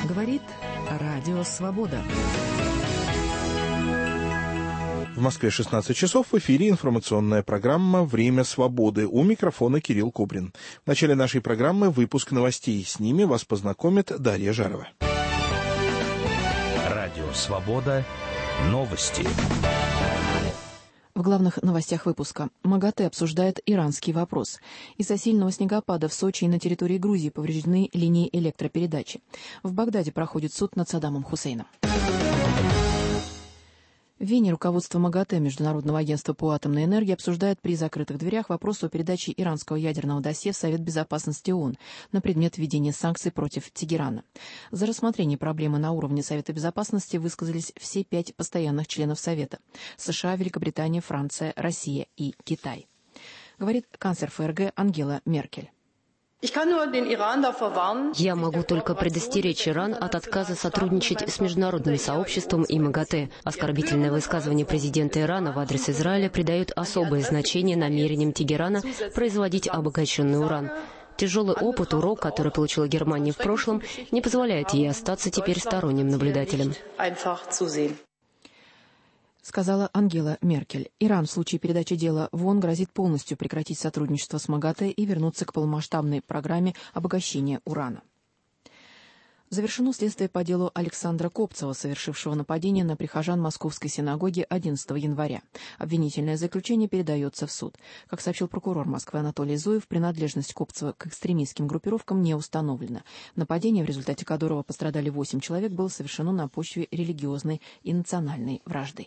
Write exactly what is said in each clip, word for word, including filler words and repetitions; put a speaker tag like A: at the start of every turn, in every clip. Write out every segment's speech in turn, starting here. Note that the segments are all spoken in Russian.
A: Говорит Радио Свобода.
B: В Москве шестнадцать часов, в эфире информационная программа «Время свободы». У микрофона Кирилл Кубрин. В начале нашей программы выпуск новостей. С ними вас познакомит Дарья Жарова.
C: Радио Свобода. Новости.
D: В главных новостях выпуска. МАГАТЭ обсуждает иранский вопрос. Из-за сильного снегопада в Сочи и на территории Грузии повреждены линии электропередачи. В Багдаде проходит суд над Саддамом Хусейном. В Вене руководство МАГАТЭ, Международного агентства по атомной энергии, обсуждает при закрытых дверях вопрос о передаче иранского ядерного досье в Совет Безопасности ООН на предмет введения санкций против Тегерана. За рассмотрение проблемы на уровне Совета Безопасности высказались все пять постоянных членов Совета – США, Великобритания, Франция, Россия и Китай. Говорит канцлер ФРГ Ангела Меркель.
E: Я могу только предостеречь Иран от отказа сотрудничать с международным сообществом и МАГАТЭ. Оскорбительное высказывание президента Ирана в адрес Израиля придает особое значение намерениям Тегерана производить обогащенный уран. Тяжелый опыт, урок, который получила Германия в прошлом, не позволяет ей остаться теперь сторонним наблюдателем.
D: Сказала Ангела Меркель. Иран в случае передачи дела в ООН грозит полностью прекратить сотрудничество с МАГАТЭ и вернуться к полномасштабной программе обогащения урана. Завершено следствие по делу Александра Копцева, совершившего нападение на прихожан Московской синагоги одиннадцатого января. Обвинительное заключение передается в суд. Как сообщил прокурор Москвы Анатолий Зуев, принадлежность Копцева к экстремистским группировкам не установлена. Нападение, в результате которого пострадали восемь человек, было совершено на почве религиозной и национальной вражды.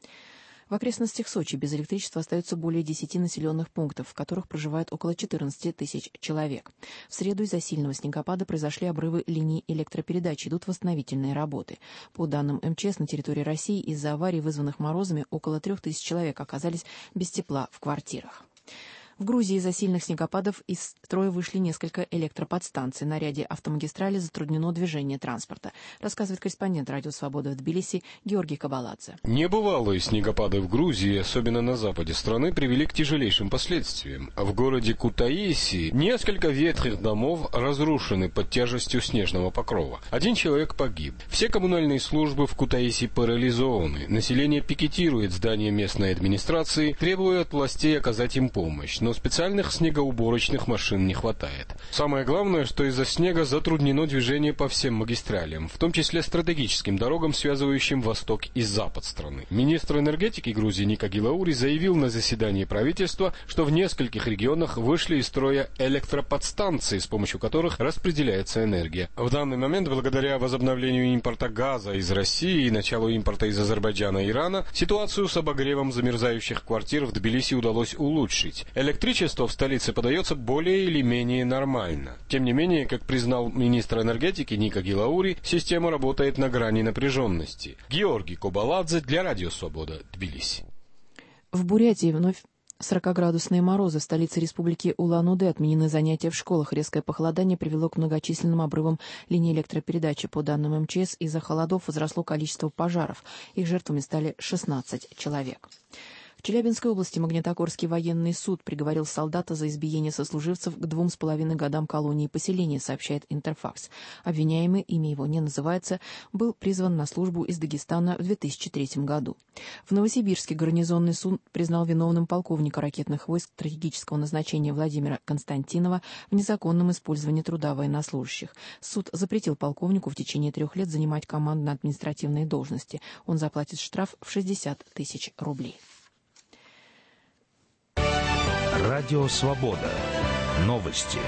D: В окрестностях Сочи без электричества остается более десяти населенных пунктов, в которых проживает около четырнадцати тысяч человек. В среду из-за сильного снегопада произошли обрывы линий электропередач, идут восстановительные работы. По данным МЧС, на территории России из-за аварий, вызванных морозами, около трех тысяч человек оказались без тепла в квартирах. В Грузии из-за сильных снегопадов из строя вышли несколько электроподстанций. На ряде автомагистрали затруднено движение транспорта, рассказывает корреспондент Радио Свобода в Тбилиси Георгий Кабаладзе.
F: Небывалые снегопады в Грузии, особенно на западе страны, привели к тяжелейшим последствиям. В городе Кутаиси несколько ветхих домов разрушены под тяжестью снежного покрова. Один человек погиб. Все коммунальные службы в Кутаиси парализованы. Население пикетирует здания местной администрации, требуя от властей оказать им помощь. Но специальных снегоуборочных машин не хватает. Самое главное, что из-за снега затруднено движение по всем магистралям, в том числе стратегическим дорогам, связывающим восток и запад страны. Министр энергетики Грузии Ника Гилаури заявил на заседании правительства, что в нескольких регионах вышли из строя электроподстанции, с помощью которых распределяется энергия. В данный момент, благодаря возобновлению импорта газа из России и началу импорта из Азербайджана и Ирана, ситуацию с обогревом замерзающих квартир в Тбилиси удалось улучшить. Электричество в столице подается более или менее нормально. Тем не менее, как признал министр энергетики Ника Гилаури, система работает на грани напряженности. Георгий Кабаладзе для Радио Свобода, Тбилиси.
D: В Бурятии вновь сорокаградусные морозы. В столице республики Улан-Удэ отменены занятия в школах. Резкое похолодание привело к многочисленным обрывам линий электропередачи. По данным МЧС, из-за холодов возросло количество пожаров. Их жертвами стали шестнадцать человек. В Челябинской области Магнитогорский военный суд приговорил солдата за избиение сослуживцев к двум с половиной годам колонии поселения, сообщает Интерфакс. Обвиняемый, имя его не называется, был призван на службу из Дагестана в две тысячи третьем году. В Новосибирске гарнизонный суд признал виновным полковника ракетных войск стратегического назначения Владимира Константинова в незаконном использовании труда военнослужащих. Суд запретил полковнику в течение трех лет занимать командно-административные должности. Он заплатит штраф в шестьдесят тысяч рублей.
C: Радио Свобода. Новости.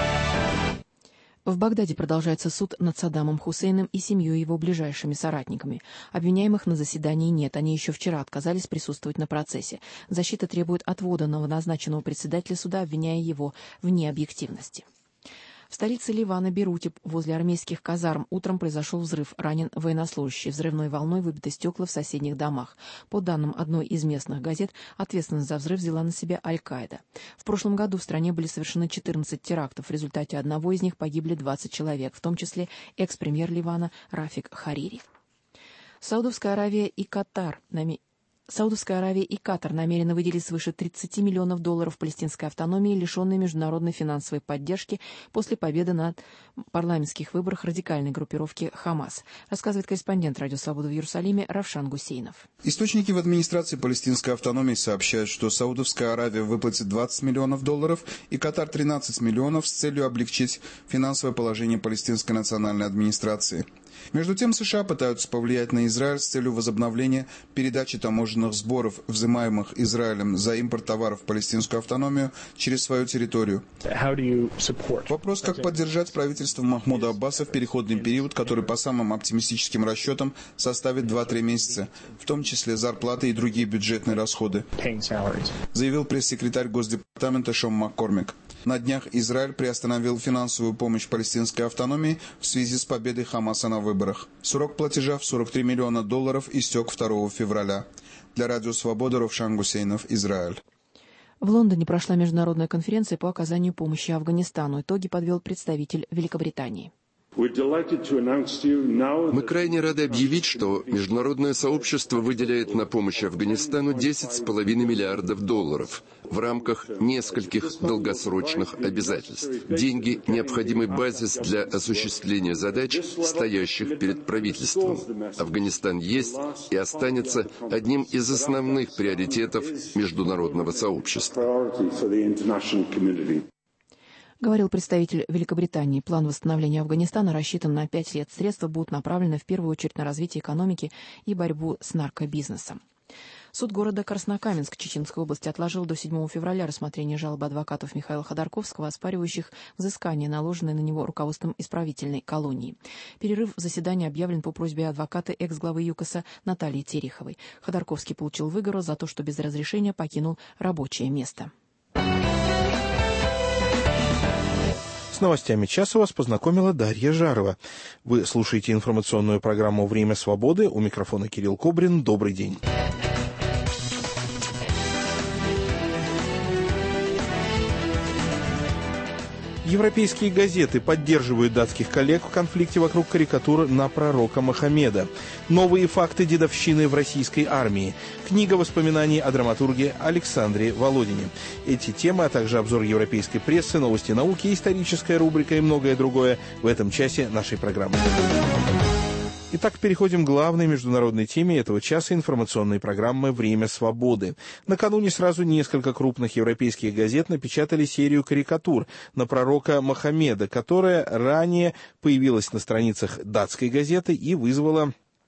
D: В Багдаде продолжается суд над Саддамом Хусейном и семьей его ближайшими соратниками. Обвиняемых на заседании нет, они еще вчера отказались присутствовать на процессе. Защита требует отвода новоназначенного председателя суда, обвиняя его в необъективности. В столице Ливана, Бейруте, возле армейских казарм, утром произошел взрыв, ранен военнослужащий. Взрывной волной выбиты стекла в соседних домах. По данным одной из местных газет, ответственность за взрыв взяла на себя Аль-Каида. В прошлом году в стране были совершены четырнадцать терактов. В результате одного из них погибли двадцать человек, в том числе экс-премьер Ливана Рафик Харири. Саудовская Аравия и Катар намерены Саудовская Аравия и Катар намерены выделить свыше тридцати миллионов долларов палестинской автономии, лишенной международной финансовой поддержки после победы на парламентских выборах радикальной группировки «Хамас», рассказывает корреспондент «Радио Свобода» в Иерусалиме Равшан Гусейнов.
G: Источники в администрации палестинской автономии сообщают, что Саудовская Аравия выплатит двадцать миллионов долларов и Катар тринадцать миллионов с целью облегчить финансовое положение палестинской национальной администрации. Между тем, США пытаются повлиять на Израиль с целью возобновления передачи таможенных сборов, взимаемых Израилем за импорт товаров в палестинскую автономию через свою территорию. Вопрос, как поддержать правительство Махмуда Аббаса в переходный период, который по самым оптимистическим расчетам составит два-три месяца, в том числе зарплаты и другие бюджетные расходы, заявил пресс-секретарь Госдепартамента Шон Маккормик. На днях Израиль приостановил финансовую помощь палестинской автономии в связи с победой Хамаса на выборах. Срок платежа в сорок три миллиона долларов истек второго февраля. Для Радио Свобода Равшан Гусейнов, Израиль.
D: В Лондоне прошла международная конференция по оказанию помощи Афганистану. Итоги подвел представитель Великобритании.
H: Мы крайне рады объявить, что международное сообщество выделяет на помощь Афганистану десять с половиной миллиардов долларов в рамках нескольких долгосрочных обязательств. Деньги – необходимый базис для осуществления задач, стоящих перед правительством. Афганистан есть и останется одним из основных приоритетов международного сообщества.
D: Говорил представитель Великобритании. План восстановления Афганистана рассчитан на пять лет. Средства будут направлены в первую очередь на развитие экономики и борьбу с наркобизнесом. Суд города Краснокаменск Чеченской области отложил до седьмого февраля рассмотрение жалобы адвокатов Михаила Ходорковского, оспаривающих взыскание, наложенное на него руководством исправительной колонии. Перерыв в заседании объявлен по просьбе адвоката экс-главы ЮКОСа Натальи Тереховой. Ходорковский получил выговор за то, что без разрешения покинул рабочее место.
B: С новостями часа вас познакомила Дарья Жарова. Вы слушаете информационную программу «Время свободы». У микрофона Кирилл Кобрин. Добрый день. Европейские газеты поддерживают датских коллег в конфликте вокруг карикатур на пророка Мохаммеда. Новые факты дедовщины в российской армии. Книга воспоминаний о драматурге Александре Володине. Эти темы, а также обзор европейской прессы, новости науки, историческая рубрика и многое другое в этом часе нашей программы. Итак, переходим к главной международной теме этого часа информационной программы «Время свободы». Накануне сразу несколько крупных европейских газет напечатали серию карикатур на пророка Мохаммеда, которая ранее появилась на страницах датской газеты и вызвала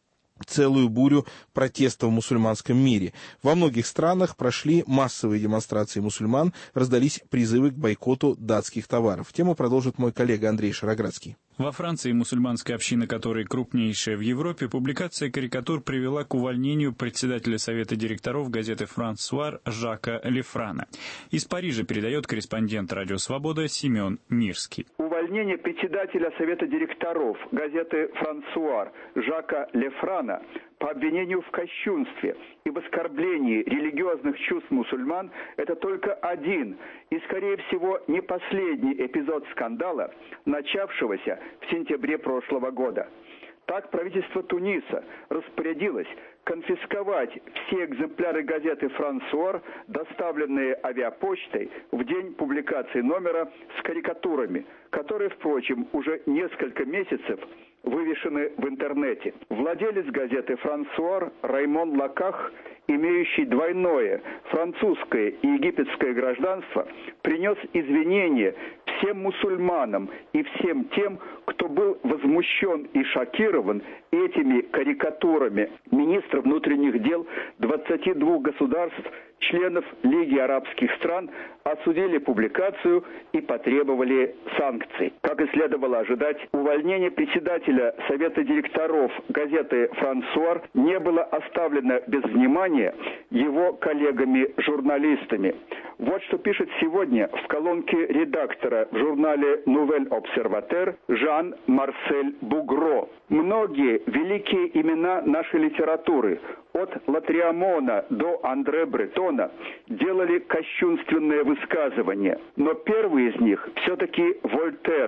B: целую бурю протестов в мусульманском мире. Во многих странах прошли массовые демонстрации мусульман, раздались призывы к бойкоту датских товаров. Тему продолжит мой коллега Андрей Шароградский.
I: Во Франции, мусульманская община которой крупнейшая в Европе, публикация карикатур привела к увольнению председателя Совета директоров газеты «Франсуар» Жака Лефрана. Из Парижа передает корреспондент «Радио Свобода» Семен Мирский.
J: Увольнение председателя Совета директоров газеты «Франсуар» Жака Лефрана по обвинению в кощунстве и в оскорблении религиозных чувств мусульман – это только один и, скорее всего, не последний эпизод скандала, начавшегося в сентябре прошлого года. Так правительство Туниса распорядилось конфисковать все экземпляры газеты «Франсуар», доставленные авиапочтой в день публикации номера с карикатурами, которые, впрочем, уже несколько месяцев вывешены в интернете. Владелец газеты «Франсуар» Раймон Лаках, имеющий двойное французское и египетское гражданство, принес извинения всем мусульманам и всем тем, кто был возмущен и шокирован этими карикатурами. Министр внутренних дел двадцати двух государств, членов Лиги арабских стран, осудили публикацию и потребовали санкций. Как и следовало ожидать, увольнение председателя Совета директоров газеты «Франсуар» не было оставлено без внимания его коллегами-журналистами. Вот что пишет сегодня в колонке редактора в журнале «Нувель Обсерватер» Жан-Марсель Бугро. Многие великие имена нашей литературы, от Латриамона до Андре Бретона, делали кощунственные высказывания. Но первый из них все-таки Вольтер,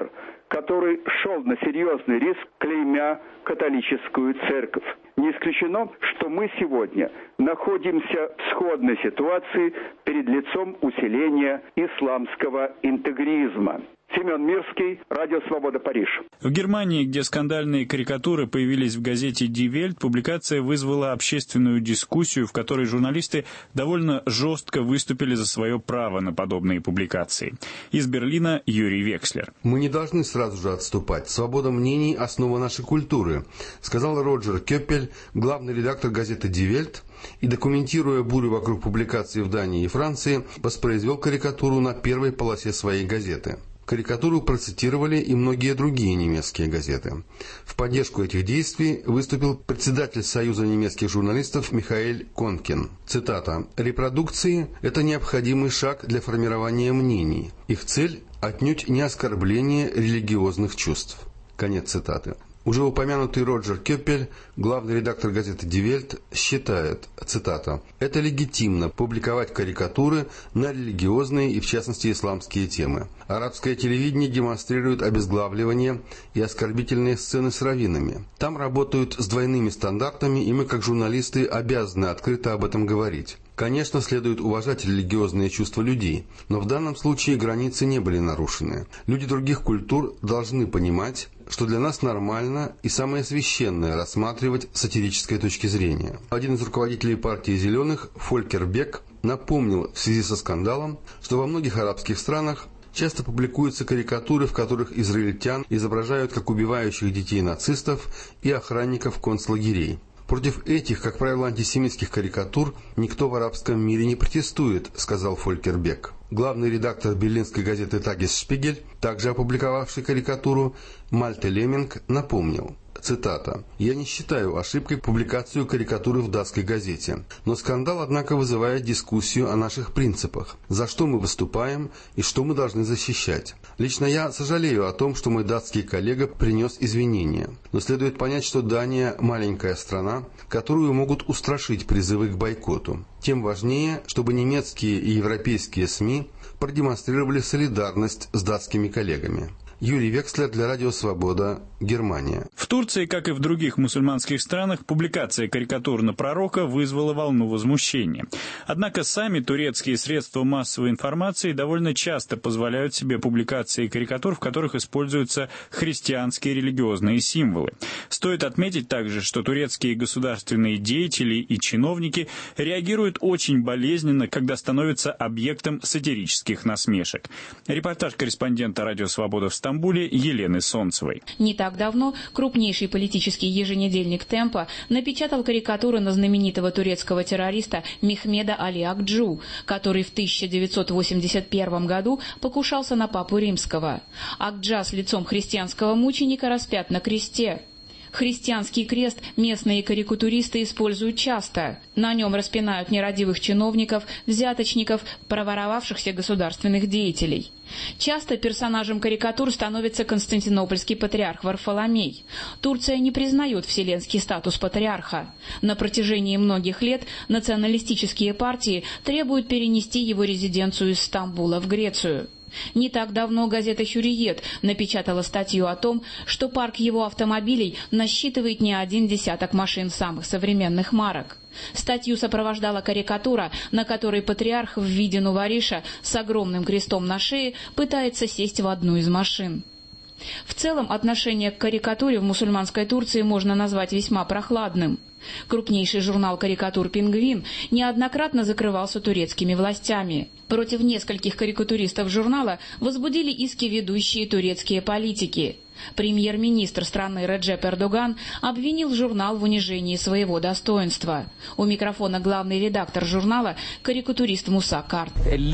J: который шел на серьезный риск, клеймя католическую церковь. Не исключено, что мы сегодня находимся в сходной ситуации перед лицом усиления исламского интегризма. Семен Мирский, Радио Свобода, Париж.
I: В Германии, где скандальные карикатуры появились в газете Die Welt, публикация вызвала общественную дискуссию, в которой журналисты довольно жестко выступили за свое право на подобные публикации. Из Берлина Юрий Векслер.
K: «Мы не должны сразу же отступать. Свобода мнений – основа нашей культуры», сказал Роджер Кёппель, главный редактор газеты Die Welt, и, документируя бурю вокруг публикации в Дании и Франции, воспроизвел карикатуру на первой полосе своей газеты. Карикатуру процитировали и многие другие немецкие газеты. В поддержку этих действий выступил председатель Союза немецких журналистов Михаэль Конкин. Цитата: «Репродукции – это необходимый шаг для формирования мнений. Их цель – отнюдь не оскорбление религиозных чувств». Конец цитаты. Уже упомянутый Роджер Кёппель, главный редактор газеты Die Welt, считает, цитата: «Это легитимно публиковать карикатуры на религиозные и, в частности, исламские темы. Арабское телевидение демонстрирует обезглавливание и оскорбительные сцены с раввинами. Там работают с двойными стандартами, и мы, как журналисты, обязаны открыто об этом говорить. Конечно, следует уважать религиозные чувства людей, но в данном случае границы не были нарушены. Люди других культур должны понимать, что для нас нормально и самое священное рассматривать с сатирической точки зрения». Один из руководителей партии «Зеленых», Фолькер Бек, напомнил в связи со скандалом, что во многих арабских странах часто публикуются карикатуры, в которых израильтян изображают как убивающих детей нацистов и охранников концлагерей. Против этих, как правило, антисемитских карикатур никто в арабском мире не протестует, сказал Фолькер Бек. Главный редактор берлинской газеты «Тагесшпигель», также опубликовавший карикатуру, Мальте Леминг, напомнил, цитата: «Я не считаю ошибкой публикацию карикатуры в датской газете, но скандал, однако, вызывает дискуссию о наших принципах, за что мы выступаем и что мы должны защищать. Лично я сожалею о том, что мой датский коллега принес извинения, но следует понять, что Дания – маленькая страна, которую могут устрашить призывы к бойкоту. Тем важнее, чтобы немецкие и европейские СМИ продемонстрировали солидарность с датскими коллегами». Юрий Векслер для Радио Свобода, Германия.
I: В Турции, как и в других мусульманских странах, публикация карикатур на пророка вызвала волну возмущения. Однако сами турецкие средства массовой информации довольно часто позволяют себе публикации карикатур, в которых используются христианские религиозные символы. Стоит отметить также, что турецкие государственные деятели и чиновники реагируют очень болезненно, когда становятся объектом сатирических насмешек. Репортаж корреспондента Радио Свобода в Стамбуле Елены Солнцевой.
L: Не так давно крупнейший политический еженедельник «Темпо» напечатал карикатуры на знаменитого турецкого террориста Мехмеда Али Акджу, который в тысяча девятьсот восемьдесят первом году покушался на папу римского. Акджа с лицом христианского мученика распят на кресте. Христианский крест местные карикатуристы используют часто. На нем распинают нерадивых чиновников, взяточников, проворовавшихся государственных деятелей. Часто персонажем карикатур становится константинопольский патриарх Варфоломей. Турция не признает вселенский статус патриарха. На протяжении многих лет националистические партии требуют перенести его резиденцию из Стамбула в Грецию. Не так давно газета «Хюриет» напечатала статью о том, что парк его автомобилей насчитывает не один десяток машин самых современных марок. Статью сопровождала карикатура, на которой патриарх в виде нувариша с огромным крестом на шее пытается сесть в одну из машин. В целом отношение к карикатуре в мусульманской Турции можно назвать весьма прохладным. Крупнейший журнал карикатур «Пингвин» неоднократно закрывался турецкими властями. Против нескольких карикатуристов журнала возбудили иски ведущие турецкие политики. Премьер-министр страны Реджеп Эрдоган обвинил журнал в унижении своего достоинства. У микрофона главный редактор журнала карикатурист Муса Карт.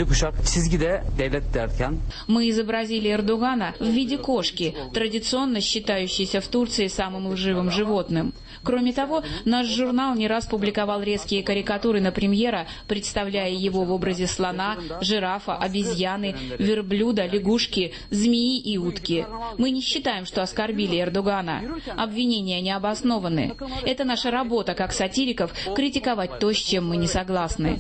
L: Мы изобразили Эрдогана в виде кошки, традиционно считающейся в Турции самым лживым животным. Кроме того, наш журнал не раз публиковал резкие карикатуры на премьера, представляя его в образе слона, жирафа, обезьяны, верблюда, лягушки, змеи и утки. Мы не считаем, что оскорбили Эрдогана. Обвинения не обоснованы. Это наша работа, как сатириков, критиковать то, с чем мы не согласны.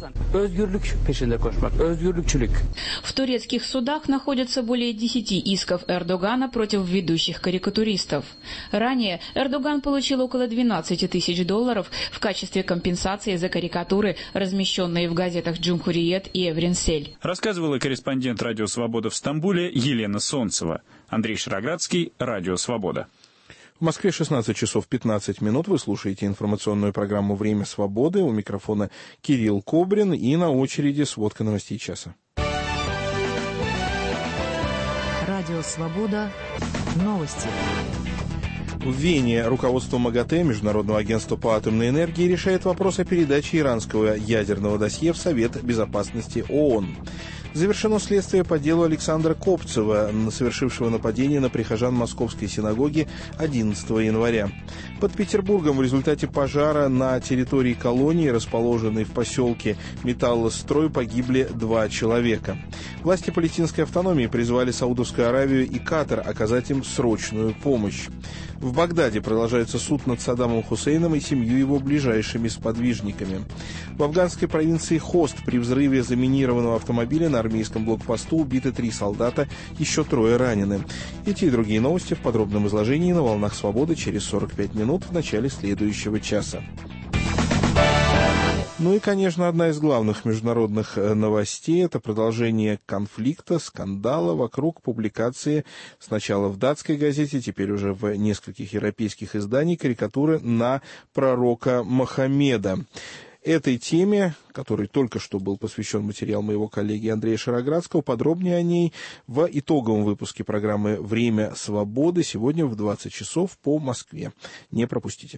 L: В турецких судах находятся более десяти исков Эрдогана против ведущих карикатуристов. Ранее Эрдоган получил около двенадцати тысяч долларов в качестве компенсации за карикатуры, размещенные в газетах «Джумхуриет» и «Эвренсель».
I: Рассказывала корреспондент «Радио Свобода» в Стамбуле Елена Солнцева. Андрей Шароградский, «Радио Свобода».
B: В Москве шестнадцать часов пятнадцать минут. Вы слушаете информационную программу «Время свободы». У микрофона Кирилл Кобрин и на очереди сводка новостей часа.
A: Радио «Свобода». Новости.
B: В Вене руководство МАГАТЭ, Международного агентства по атомной энергии, решает вопрос о передаче иранского ядерного досье в Совет Безопасности ООН. Завершено следствие по делу Александра Копцева, совершившего нападение на прихожан Московской синагоги одиннадцатого января. Под Петербургом в результате пожара на территории колонии, расположенной в поселке Металлострой, погибли два человека. Власти палестинской автономии призвали Саудовскую Аравию и Катар оказать им срочную помощь. В Багдаде продолжается суд над Саддамом Хусейном и семью его ближайшими сподвижниками. В афганской провинции Хост при взрыве заминированного автомобиля на армейском блокпосту убиты три солдата, еще трое ранены. Эти и другие новости в подробном изложении на «Волнах Свободы» через сорок пять минут в начале следующего часа. Ну и, конечно, одна из главных международных новостей – это продолжение конфликта, скандала вокруг публикации сначала в датской газете, теперь уже в нескольких европейских изданиях карикатуры на пророка Мохаммеда. Этой теме, которой только что был посвящен материал моего коллеги Андрея Шароградского, подробнее о ней в итоговом выпуске программы «Время свободы» сегодня в двадцать часов по Москве. Не пропустите.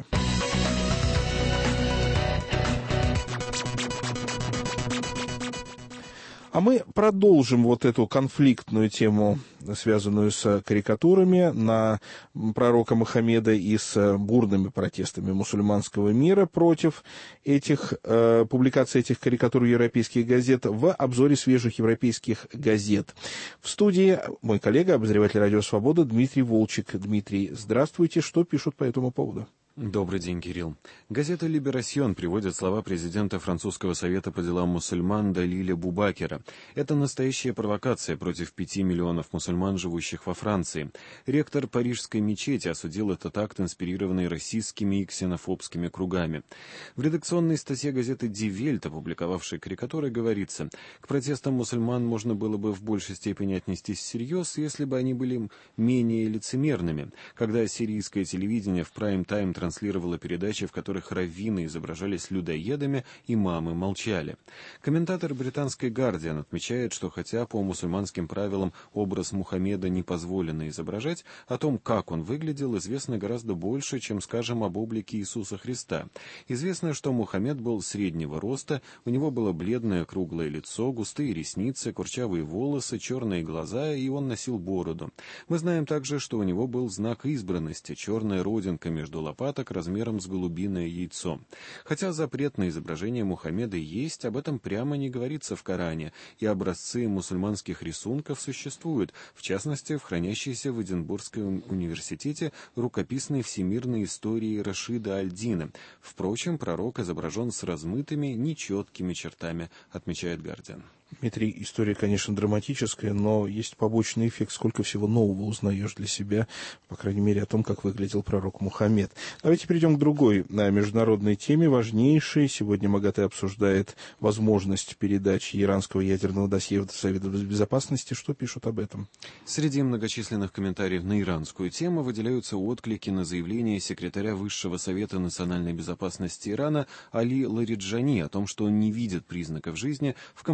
B: А мы продолжим вот эту конфликтную тему, связанную с карикатурами на пророка Мохаммеда и с бурными протестами мусульманского мира против этих э, публикаций этих карикатур европейских газет в обзоре свежих европейских газет. В студии мой коллега, обозреватель «Радио Свобода» Дмитрий Волчек. Дмитрий, здравствуйте. Что пишут по этому поводу?
M: Добрый день, Кирилл. Газета «Либерасьон» приводит слова президента Французского совета по делам мусульман Далиля Бубакера. Это настоящая провокация против пяти миллионов мусульман, живущих во Франции. Ректор парижской мечети осудил этот акт, инспирированный расистскими и ксенофобскими кругами. В редакционной статье газеты «Die Welt», опубликовавшей карикатуры, говорится: к протестам мусульман можно было бы в большей степени отнестись всерьез, если бы они были менее лицемерными. Когда сирийское телевидение в прайм-тайм транслировала передачи, в которых раввины изображались людоедами, имамы молчали. Комментатор британской «Гардиан» отмечает, что хотя по мусульманским правилам образ Мухаммеда не позволено изображать, о том, как он выглядел, известно гораздо больше, чем, скажем, об облике Иисуса Христа. Известно, что Мухаммед был среднего роста, у него было бледное круглое лицо, густые ресницы, курчавые волосы, черные глаза, и он носил бороду. Мы знаем также, что у него был знак избранности, черная родинка между лопаток размером с голубиное яйцо. Хотя запрет на изображение Мухаммеда есть, об этом прямо не говорится в Коране, и образцы мусульманских рисунков существуют, в частности, в хранящейся в Эдинбургском университете рукописной всемирной истории Рашида Аль-Дина. Впрочем, пророк изображен с размытыми, нечеткими чертами, отмечает «Гардиан».
B: Дмитрий, история, конечно, драматическая, но есть побочный эффект, сколько всего нового узнаешь для себя, по крайней мере, о том, как выглядел пророк Мухаммед. Давайте перейдем к другой международной теме, важнейшей. Сегодня МАГАТЭ обсуждает возможность передачи иранского ядерного досье в Совет Безопасности. Что пишут об этом?
M: Среди многочисленных комментариев на иранскую тему выделяются отклики на заявление секретаря Высшего Совета национальной безопасности Ирана Али Лариджани о том, что он не видит признаков жизни в компромиссном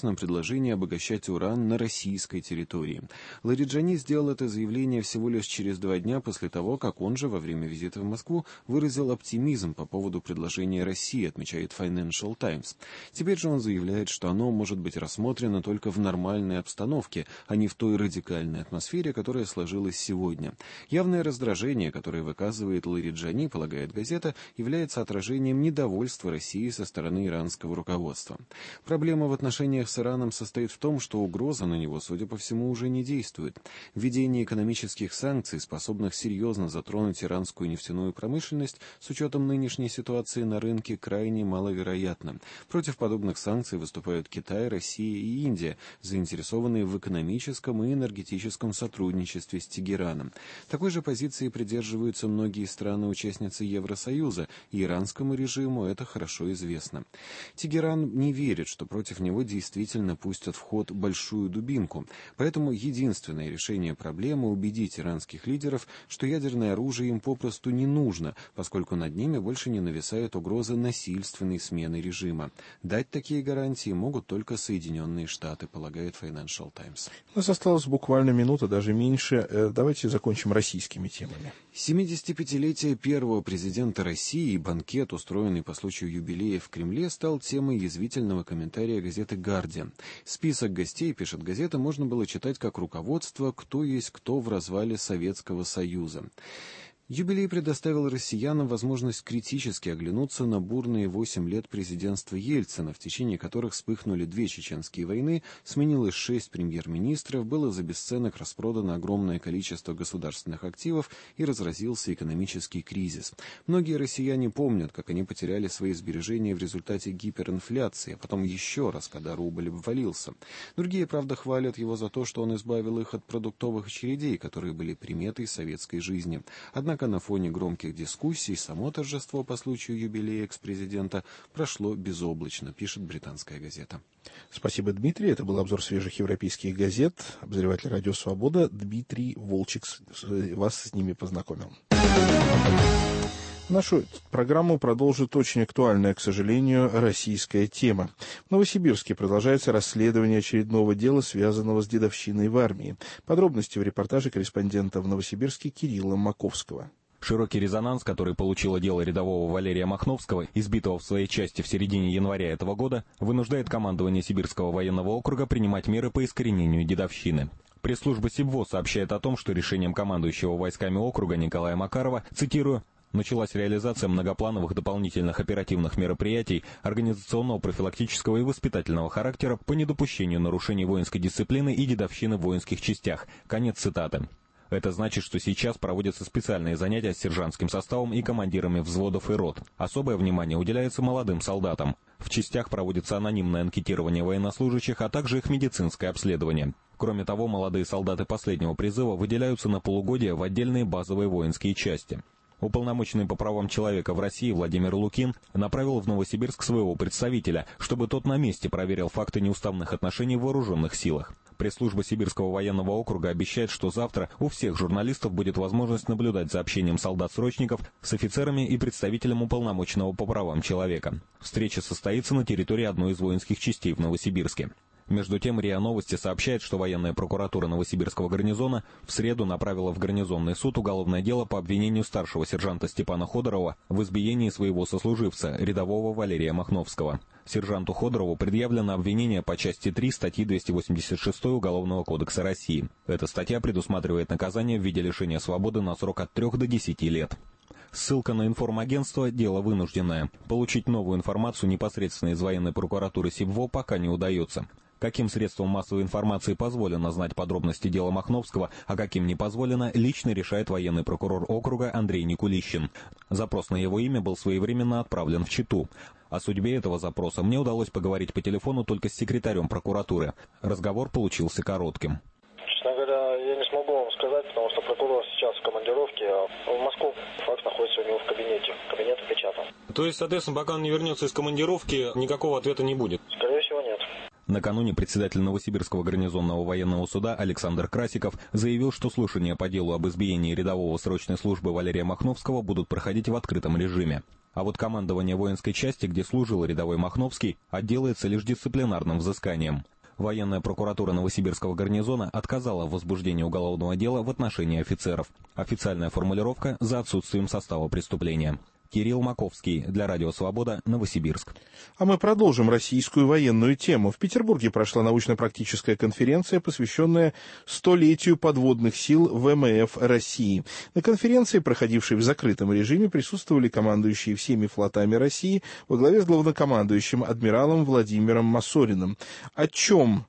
M: встречном предложении обогащать уран на российской территории. Лариджани сделал это заявление всего лишь через два дня после того, как он же во время визита в Москву выразил оптимизм по поводу предложения России, отмечает Financial Times. Теперь же он заявляет, что оно может быть рассмотрено только в нормальной обстановке, а не в той радикальной атмосфере, которая сложилась сегодня. Явное раздражение, которое выказывает Лариджани, полагает газета, является отражением недовольства России со стороны иранского руководства. Проблема в отношениях с Ираном состоит в том, что угроза на него, судя по всему, уже не действует. Введение экономических санкций, способных серьезно затронуть иранскую нефтяную промышленность, с учетом нынешней ситуации на рынке, крайне маловероятно. Против подобных санкций выступают Китай, Россия и Индия, заинтересованные в экономическом и энергетическом сотрудничестве с Тегераном. Такой же позиции придерживаются многие страны-участницы Евросоюза, и иранскому режиму это хорошо известно. Тегеран не верит, что против него действительно пустят в ход большую дубинку, поэтому единственное решение проблемы — убедить иранских лидеров, что ядерное оружие им попросту не нужно, поскольку над ними больше не нависает угроза насильственной смены режима. Дать такие гарантии могут только Соединенные Штаты, полагает Financial Times.
B: У нас осталось буквально минута, даже меньше. Давайте закончим российскими темами.
M: семидесятипятилетие первого президента России и банкет, устроенный по случаю юбилея в Кремле, стал темой язвительного комментария газеты «Гардиан». Список гостей, пишет газета, можно было читать как руководство «Кто есть кто в развале Советского Союза». Юбилей предоставил россиянам возможность критически оглянуться на бурные восемь лет президентства Ельцина, в течение которых вспыхнули две чеченские войны, сменилось шесть премьер-министров, было за бесценок распродано огромное количество государственных активов и разразился экономический кризис. Многие россияне помнят, как они потеряли свои сбережения в результате гиперинфляции, а потом еще раз, когда рубль обвалился. Другие, правда, хвалят его за то, что он избавил их от продуктовых очередей, которые были приметой советской жизни. Однако Однако на фоне громких дискуссий само торжество по случаю юбилея экс-президента прошло безоблачно, пишет британская газета.
B: Спасибо, Дмитрий. Это был обзор свежих европейских газет. Обозреватель «Радио Свобода» Дмитрий Волчек вас с ними познакомил. Нашу программу продолжит очень актуальная, к сожалению, российская тема. В Новосибирске продолжается расследование очередного дела, связанного с дедовщиной в армии. Подробности в репортаже корреспондента в Новосибирске Кирилла Маковского.
N: Широкий резонанс, который получило дело рядового Валерия Махновского, избитого в своей части в середине января этого года, вынуждает командование Сибирского военного округа принимать меры по искоренению дедовщины. Пресс-служба СИБВО сообщает о том, что решением командующего войсками округа Николая Макарова, цитирую, началась реализация многоплановых дополнительных оперативных мероприятий организационного, профилактического и воспитательного характера по недопущению нарушений воинской дисциплины и дедовщины в воинских частях. Конец цитаты. Это значит, что сейчас проводятся специальные занятия с сержантским составом и командирами взводов и рот. Особое внимание уделяется молодым солдатам. В частях проводится анонимное анкетирование военнослужащих, а также их медицинское обследование. Кроме того, молодые солдаты последнего призыва выделяются на полугодие в отдельные базовые воинские части. Уполномоченный по правам человека в России Владимир Лукин направил в Новосибирск своего представителя, чтобы тот на месте проверил факты неуставных отношений в вооруженных силах. Пресс-служба Сибирского военного округа обещает, что завтра у всех журналистов будет возможность наблюдать за общением солдат-срочников с офицерами и представителем уполномоченного по правам человека. Встреча состоится на территории одной из воинских частей в Новосибирске. Между тем, РИА Новости сообщает, что военная прокуратура Новосибирского гарнизона в среду направила в гарнизонный суд уголовное дело по обвинению старшего сержанта Степана Ходорова в избиении своего сослуживца, рядового Валерия Махновского. Сержанту Ходорову предъявлено обвинение по части три статьи двести восемьдесят шесть Уголовного кодекса России. Эта статья предусматривает наказание в виде лишения свободы на срок от трех до десяти лет. Ссылка на информагентство – дело вынужденное. Получить новую информацию непосредственно из военной прокуратуры СИБВО пока не удается. Каким средством массовой информации позволено знать подробности дела Махновского, а каким не позволено, лично решает военный прокурор округа Андрей Никулищин. Запрос на его имя был своевременно отправлен в Читу. О судьбе этого запроса мне удалось поговорить по телефону только с секретарем прокуратуры. Разговор получился коротким.
O: Честно говоря, я не смогу вам сказать, потому что прокурор сейчас в командировке, а в Москву факт находится у него в кабинете. Кабинет опечатан.
N: То есть, соответственно, пока он не вернется из командировки, никакого ответа не будет?
O: Скорее всего, нет.
N: Накануне председатель Новосибирского гарнизонного военного суда Александр Красиков заявил, что слушания по делу об избиении рядового срочной службы Валерия Махновского будут проходить в открытом режиме. А вот командование воинской части, где служил рядовой Махновский, отделается лишь дисциплинарным взысканием. Военная прокуратура Новосибирского гарнизона отказала в возбуждении уголовного дела в отношении офицеров. Официальная формулировка за отсутствием состава преступления. Кирилл Маковский для Радио Свобода, Новосибирск.
B: А мы продолжим российскую военную тему. В Петербурге прошла научно-практическая конференция, посвященная столетию подводных сил ВМФ России. На конференции, проходившей в закрытом режиме, присутствовали командующие всеми флотами России во главе с главнокомандующим адмиралом Владимиром Масориным. О чем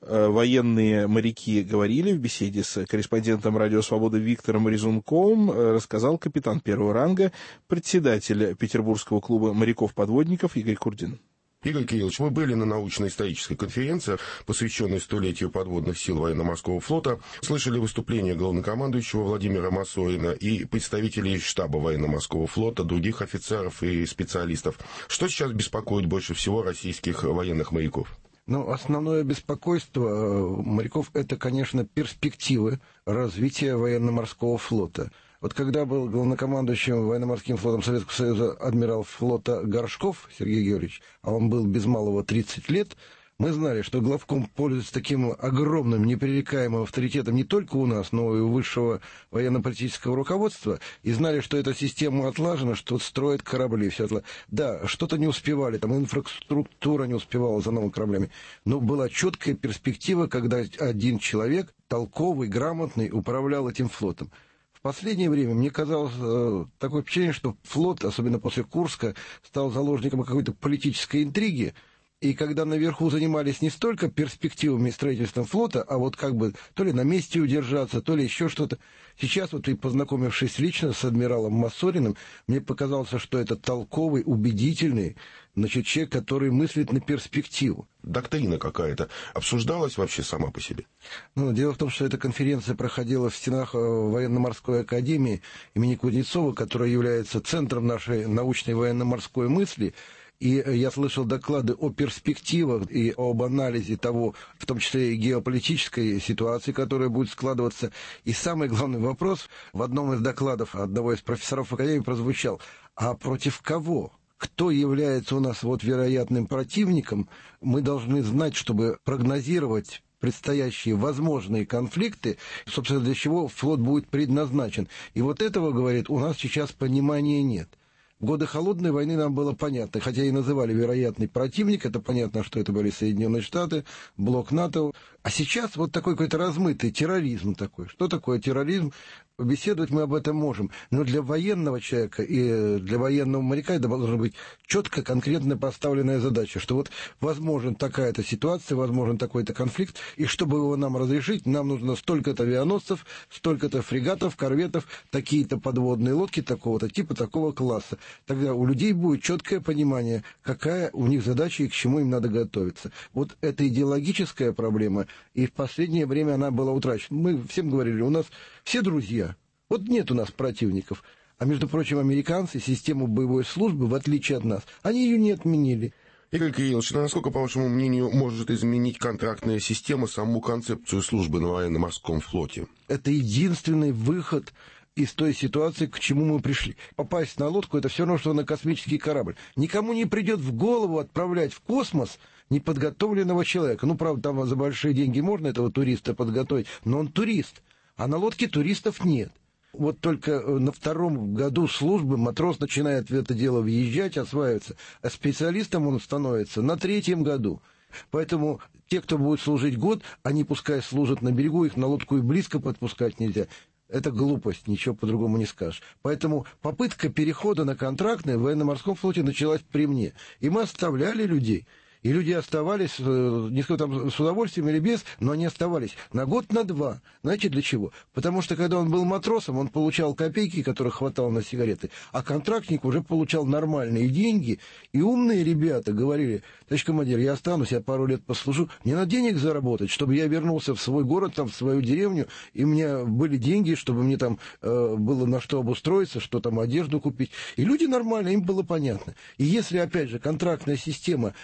B: военные моряки говорили в беседе с корреспондентом Радио Свобода Виктором Резунковым, рассказал капитан первого ранга, председатель Петербургского клуба моряков-подводников Игорь Курдин.
P: Игорь Кириллович, вы были на научно-исторической конференции, посвященной столетию подводных сил военно-морского флота, слышали выступления главнокомандующего Владимира Масорина и представителей штаба военно-морского флота, других офицеров и специалистов. Что сейчас беспокоит больше всего российских военных моряков?
Q: Ну, основное беспокойство моряков – это, конечно, перспективы развития военно-морского флота. Вот когда был главнокомандующим военно-морским флотом Советского Союза адмирал флота Горшков Сергей Георгиевич, а он был без малого тридцать лет, мы знали, что главком пользуется таким огромным, непререкаемым авторитетом не только у нас, но и у высшего военно-политического руководства, и знали, что эта система отлажена, что строят корабли, все отлажено. Да, что-то не успевали, там инфраструктура не успевала за новыми кораблями, но была четкая перспектива, когда один человек, толковый, грамотный, управлял этим флотом. В последнее время мне казалось э, такое впечатление, что флот, особенно после Курска, стал заложником какой-то политической интриги. И когда наверху занимались не столько перспективами и строительством флота, а вот как бы то ли на месте удержаться, то ли еще что-то. Сейчас, вот и познакомившись лично с адмиралом Масориным, мне показалось, что это толковый, убедительный, значит, человек, который мыслит на перспективу.
P: Доктрина какая-то обсуждалась вообще сама по себе?
Q: Ну, дело в том, что эта конференция проходила в стенах военно-морской академии имени Кузнецова, которая является центром нашей научной военно-морской мысли. И я слышал доклады о перспективах и об анализе того, в том числе и геополитической ситуации, которая будет складываться. И самый главный вопрос в одном из докладов одного из профессоров Академии прозвучал: а против кого? Кто является у нас вот вероятным противником? Мы должны знать, чтобы прогнозировать предстоящие возможные конфликты, собственно, для чего флот будет предназначен. И вот этого, говорит, у нас сейчас понимания нет. В годы Холодной войны нам было понятно, хотя и называли вероятный противник, это понятно, что это были Соединенные Штаты, блок НАТО. А сейчас вот такой какой-то размытый терроризм такой. Что такое терроризм? Беседовать мы об этом можем. Но для военного человека и для военного моряка это должна быть четко, конкретно поставленная задача, что вот возможен такая-то ситуация, возможен такой-то конфликт, и чтобы его нам разрешить, нам нужно столько-то авианосцев, столько-то фрегатов, корветов, такие-то подводные лодки такого-то типа, такого класса. Тогда у людей будет четкое понимание, какая у них задача и к чему им надо готовиться. Вот это идеологическая проблема, и в последнее время она была утрачена. Мы всем говорили, у нас все друзья. Вот нет у нас противников. А, между прочим, американцы систему боевой службы, в отличие от нас, они ее не отменили.
P: Игорь Кириллович, насколько, по вашему мнению, может изменить контрактная система саму концепцию службы на военно-морском флоте?
Q: Это единственный выход из той ситуации, к чему мы пришли. Попасть на лодку — это все равно, что на космический корабль. Никому не придет в голову отправлять в космос неподготовленного человека. Ну, правда, там за большие деньги можно этого туриста подготовить, но он турист. А на лодке туристов нет. Вот только на втором году службы матрос начинает в это дело въезжать, осваиваться, а специалистом он становится на третьем году. Поэтому те, кто будет служить год, они пускай служат на берегу, их на лодку и близко подпускать нельзя. Это глупость, ничего по-другому не скажешь. Поэтому попытка перехода на контрактный в военно-морском флоте началась при мне. И мы оставляли людей. И люди оставались, не скажу там с удовольствием или без, но они оставались на год, на два. Знаете для чего? Потому что когда он был матросом, он получал копейки, которых хватало на сигареты, а контрактник уже получал нормальные деньги. И умные ребята говорили: товарищ командир, я останусь, я пару лет послужу, мне надо денег заработать, чтобы я вернулся в свой город, там, в свою деревню, и у меня были деньги, чтобы мне там э, было на что обустроиться, что там одежду купить. И люди нормально, им было понятно. И если, опять же, контрактная система будет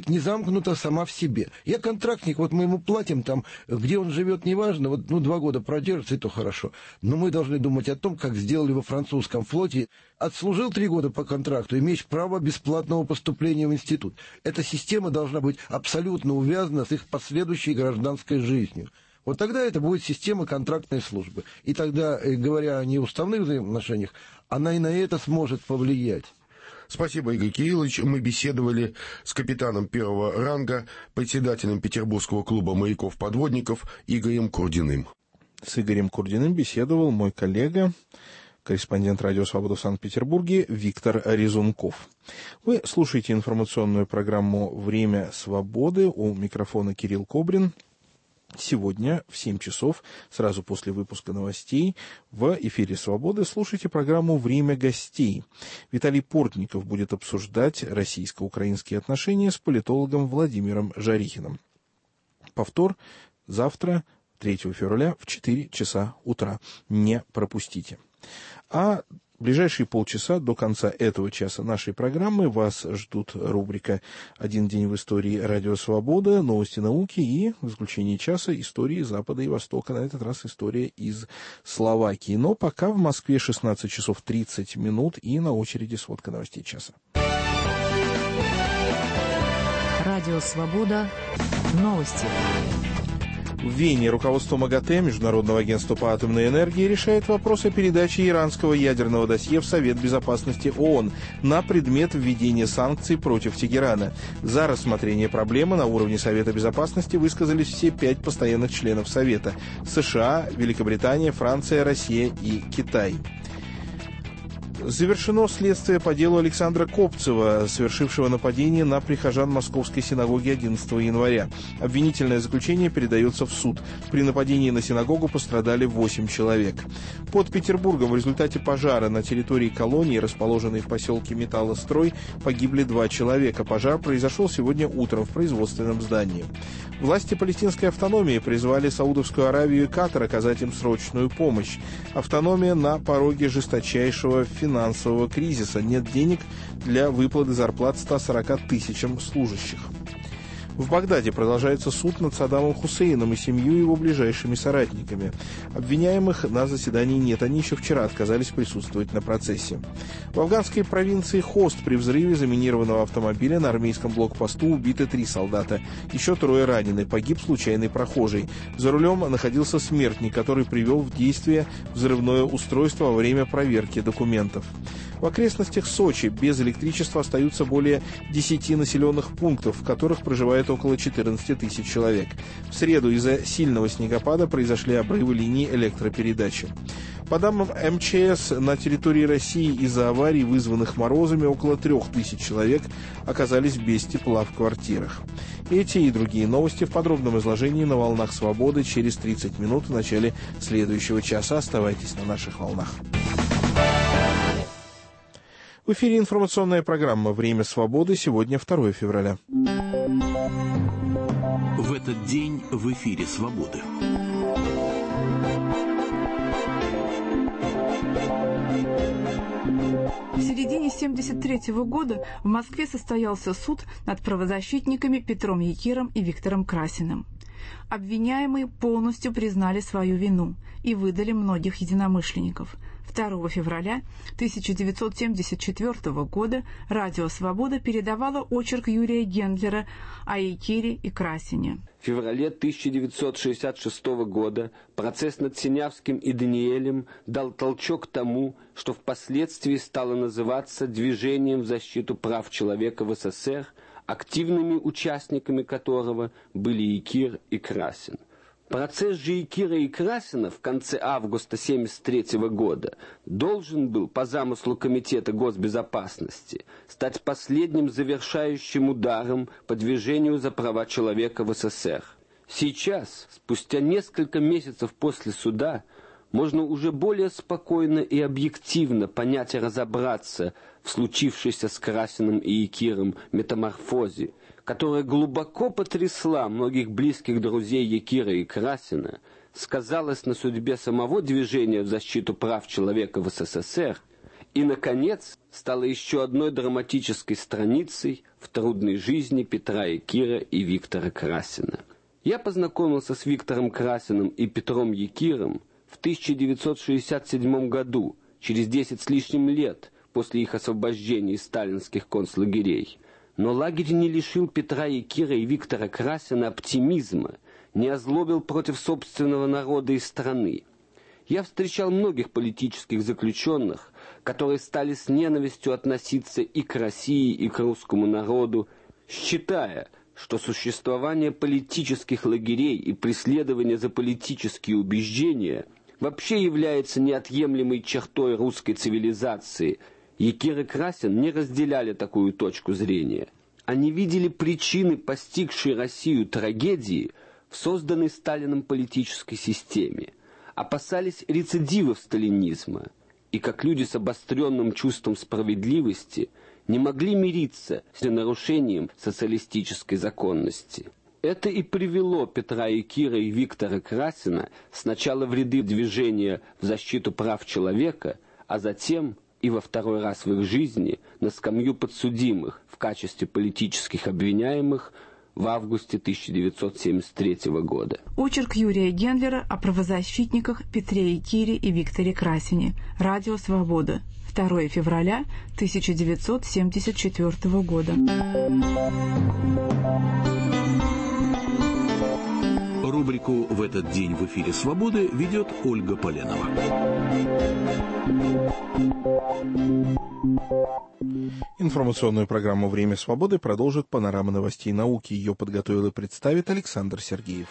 Q: не замкнута сама в себе. Я контрактник, вот мы ему платим там, где он живет, неважно, вот ну, два года продержится, и то хорошо. Но мы должны думать о том, как сделали во французском флоте. Отслужил три года по контракту, имеешь право бесплатного поступления в институт. Эта система должна быть абсолютно увязана с их последующей гражданской жизнью. Вот тогда это будет система контрактной службы. И тогда, говоря о неуставных взаимоотношениях, она и на это сможет повлиять.
P: Спасибо, Игорь Кириллович. Мы беседовали с капитаном первого ранга, председателем Петербургского клуба моряков-подводников Игорем Курдиным.
B: С Игорем Курдиным беседовал мой коллега, корреспондент «Радио Свобода» в Санкт-Петербурге Виктор Резунков. Вы слушаете информационную программу «Время свободы». У микрофона Кирилл Кобрин. Сегодня в семь часов, сразу после выпуска новостей, в эфире «Свободы» слушайте программу «Время гостей». Виталий Портников будет обсуждать российско-украинские отношения с политологом Владимиром Жарихиным. Повтор завтра, третьего февраля, в четыре часа утра. Не пропустите. А в ближайшие полчаса до конца этого часа нашей программы вас ждут рубрика «Один день в истории Радио Свобода», новости науки и, в заключении часа, истории Запада и Востока. На этот раз история из Словакии. Но пока в Москве шестнадцать часов тридцать минут и на очереди сводка новостей часа.
A: Радио Свобода. Новости.
B: В Вене руководство МАГАТЭ, Международного агентства по атомной энергии, решает вопрос о передаче иранского ядерного досье в Совет Безопасности ООН на предмет введения санкций против Тегерана. За рассмотрение проблемы на уровне Совета Безопасности высказались все пять постоянных членов Совета – США, Великобритания, Франция, Россия и Китай. Завершено следствие по делу Александра Копцева, совершившего нападение на прихожан Московской синагоги одиннадцатого января. Обвинительное заключение передается в суд. При нападении на синагогу пострадали восемь человек. Под Петербургом в результате пожара на территории колонии, расположенной в поселке Металлострой, погибли два человека. Пожар произошел сегодня утром в производственном здании. Власти палестинской автономии призвали Саудовскую Аравию и Катар оказать им срочную помощь. Автономия на пороге жесточайшего финансового кризиса. Нет денег для выплаты зарплат ста сорока тысячам служащих. В Багдаде продолжается суд над Саддамом Хусейном и семью его ближайшими соратниками. Обвиняемых на заседании нет, они еще вчера отказались присутствовать на процессе. В афганской провинции Хост при взрыве заминированного автомобиля на армейском блокпосту убиты три солдата. Еще трое ранены, погиб случайный прохожий. За рулем находился смертник, который привел в действие взрывное устройство во время проверки документов. В окрестностях Сочи без электричества остаются более десяти населенных пунктов, в которых проживает около четырнадцати тысяч человек. В среду из-за сильного снегопада произошли обрывы линий электропередачи. По данным эм че эс, на территории России из-за аварий, вызванных морозами, около трех тысяч человек оказались без тепла в квартирах. Эти и другие новости в подробном изложении на «Волнах Свободы» через тридцать минут в начале следующего часа. Оставайтесь на наших волнах. В эфире информационная программа «Время свободы». Сегодня второго февраля.
R: В этот день в эфире «Свободы».
S: В середине семьдесят третьего года в Москве состоялся суд над правозащитниками Петром Якиром и Виктором Красиным. Обвиняемые полностью признали свою вину и выдали многих единомышленников. второго февраля тысяча девятьсот семьдесят четвёртого года Радио Свобода передавало очерк Юрия Гендлера о Якире и Красине.
T: В феврале тысяча девятьсот шестьдесят шестого года процесс над Синявским и Даниэлем дал толчок тому, что впоследствии стало называться «Движением в защиту прав человека в эс эс эс эр», активными участниками которого были Якир и Красин. Процесс же Якира и Красина в конце августа тысяча девятьсот семьдесят третьего года должен был, по замыслу Комитета госбезопасности, стать последним завершающим ударом по движению за права человека в эс эс эс эр. Сейчас, спустя несколько месяцев после суда, можно уже более спокойно и объективно понять и разобраться в случившейся с Красиным и Якиром метаморфозе, которая глубоко потрясла многих близких друзей Якира и Красина, сказалась на судьбе самого движения в защиту прав человека в эс эс эс эр и, наконец, стала еще одной драматической страницей в трудной жизни Петра Якира и Виктора Красина. Я познакомился с Виктором Красиным и Петром Якиром в тысяча девятьсот шестьдесят седьмом году, через десять с лишним лет после их освобождения из сталинских концлагерей. Но лагерь не лишил Петра Якира и Виктора Красина оптимизма, не озлобил против собственного народа и страны. Я встречал многих политических заключенных, которые стали с ненавистью относиться и к России, и к русскому народу, считая, что существование политических лагерей и преследование за политические убеждения вообще является неотъемлемой чертой русской цивилизации. Якир и Красин не разделяли такую точку зрения. Они видели причины постигшей Россию трагедии в созданной Сталином политической системе, опасались рецидивов сталинизма и, как люди с обостренным чувством справедливости, не могли мириться с нарушением социалистической законности. Это и привело Петра Якира и Виктора Красина сначала в ряды движения в защиту прав человека, а затем и во второй раз в их жизни на скамью подсудимых в качестве политических обвиняемых в августе тысяча девятьсот семьдесят третьего года.
S: Очерк Юрия Гендлера о правозащитниках Петре Якире и Викторе Красине. Радио «Свобода». второе февраля тысяча девятьсот семьдесят четвёртого года.
R: Рубрику «В этот день в эфире Свободы» ведет Ольга Поленова.
B: Информационную программу «Время свободы» продолжит панорама новостей науки. Ее подготовил и представит Александр Сергеев.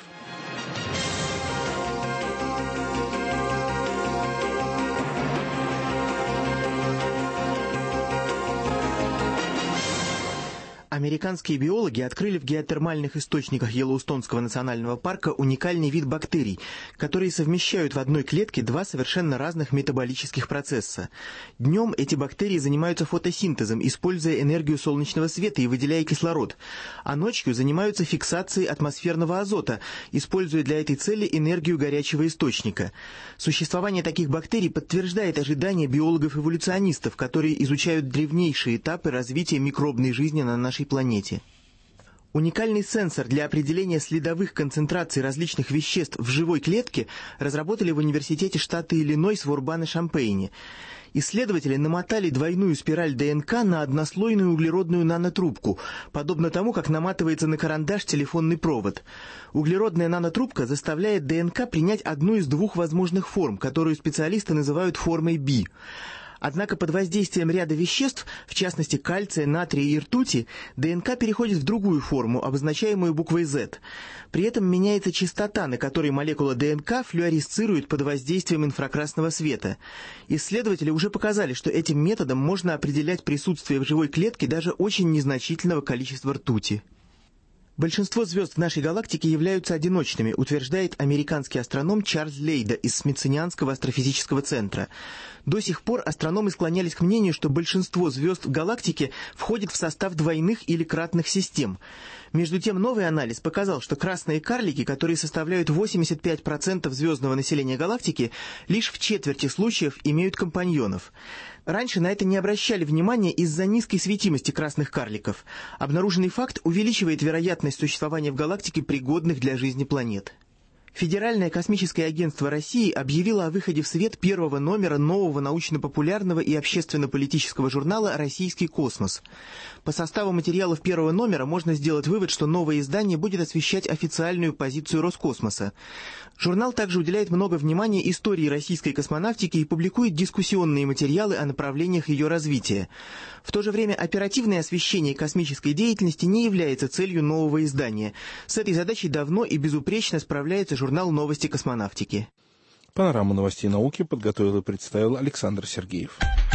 U: Американские биологи открыли в геотермальных источниках Йеллоустонского национального парка уникальный вид бактерий, которые совмещают в одной клетке два совершенно разных метаболических процесса. Днем эти бактерии занимаются фотосинтезом, используя энергию солнечного света и выделяя кислород, а ночью занимаются фиксацией атмосферного азота, используя для этой цели энергию горячего источника. Существование таких бактерий подтверждает ожидания биологов-эволюционистов, которые изучают древнейшие этапы развития микробной жизни на нашей планете. Уникальный сенсор для определения следовых концентраций различных веществ в живой клетке разработали в университете штата Иллинойс в Урбано-Шампейне. Исследователи намотали двойную спираль ДНК на однослойную углеродную нанотрубку, подобно тому, как наматывается на карандаш телефонный провод. Углеродная нанотрубка заставляет ДНК принять одну из двух возможных форм, которую специалисты называют формой би. Однако под воздействием ряда веществ, в частности кальция, натрия и ртути, ДНК переходит в другую форму, обозначаемую буквой Z. При этом меняется частота, на которой молекула ДНК флюоресцирует под воздействием инфракрасного света. Исследователи уже показали, что этим методом можно определять присутствие в живой клетке даже очень незначительного количества ртути. Большинство звезд в нашей галактике являются одиночными, утверждает американский астроном Чарльз Лейда из Смитсонианского астрофизического центра. До сих пор астрономы склонялись к мнению, что большинство звезд в галактике входит в состав двойных или кратных систем. Между тем, новый анализ показал, что красные карлики, которые составляют восемьдесят пять процентов звездного населения галактики, лишь в четверти случаев имеют компаньонов. Раньше на это не обращали внимания из-за низкой светимости красных карликов. Обнаруженный факт увеличивает вероятность существования в галактике пригодных для жизни планет. Федеральное космическое агентство России объявило о выходе в свет первого номера нового научно-популярного и общественно-политического журнала «Российский космос». По составу материалов первого номера можно сделать вывод, что новое издание будет освещать официальную позицию Роскосмоса. Журнал также уделяет много внимания истории российской космонавтики и публикует дискуссионные материалы о направлениях ее развития. В то же время оперативное освещение космической деятельности не является целью нового издания. С этой задачей давно и безупречно справляется журнал «Новости космонавтики».
B: Панораму новостей науки подготовил и представил Александр Сергеев.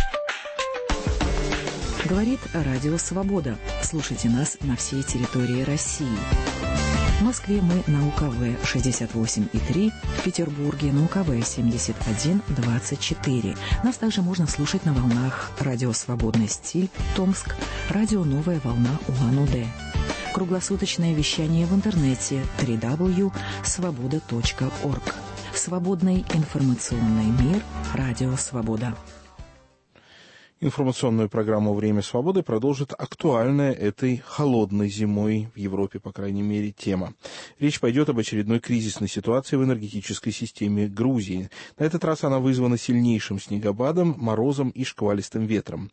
A: Говорит Радио «Свобода». Слушайте нас на всей территории России. В Москве мы на УКВ шестьдесят восемь и три, в Петербурге на УКВ семьдесят один двадцать четыре. Нас также можно слушать на волнах Радио «Свободный стиль» Томск, Радио «Новая волна» Улан-Удэ. Круглосуточное вещание в интернете дабл ю дабл ю дабл ю точка свобода точка орг. Свободный информационный мир. Радио «Свобода».
B: Информационную программу «Время свободы» продолжит актуальная этой холодной зимой в Европе, по крайней мере, тема. Речь пойдет об очередной кризисной ситуации в энергетической системе Грузии. На этот раз она вызвана сильнейшим снегопадом, морозом и шквалистым ветром.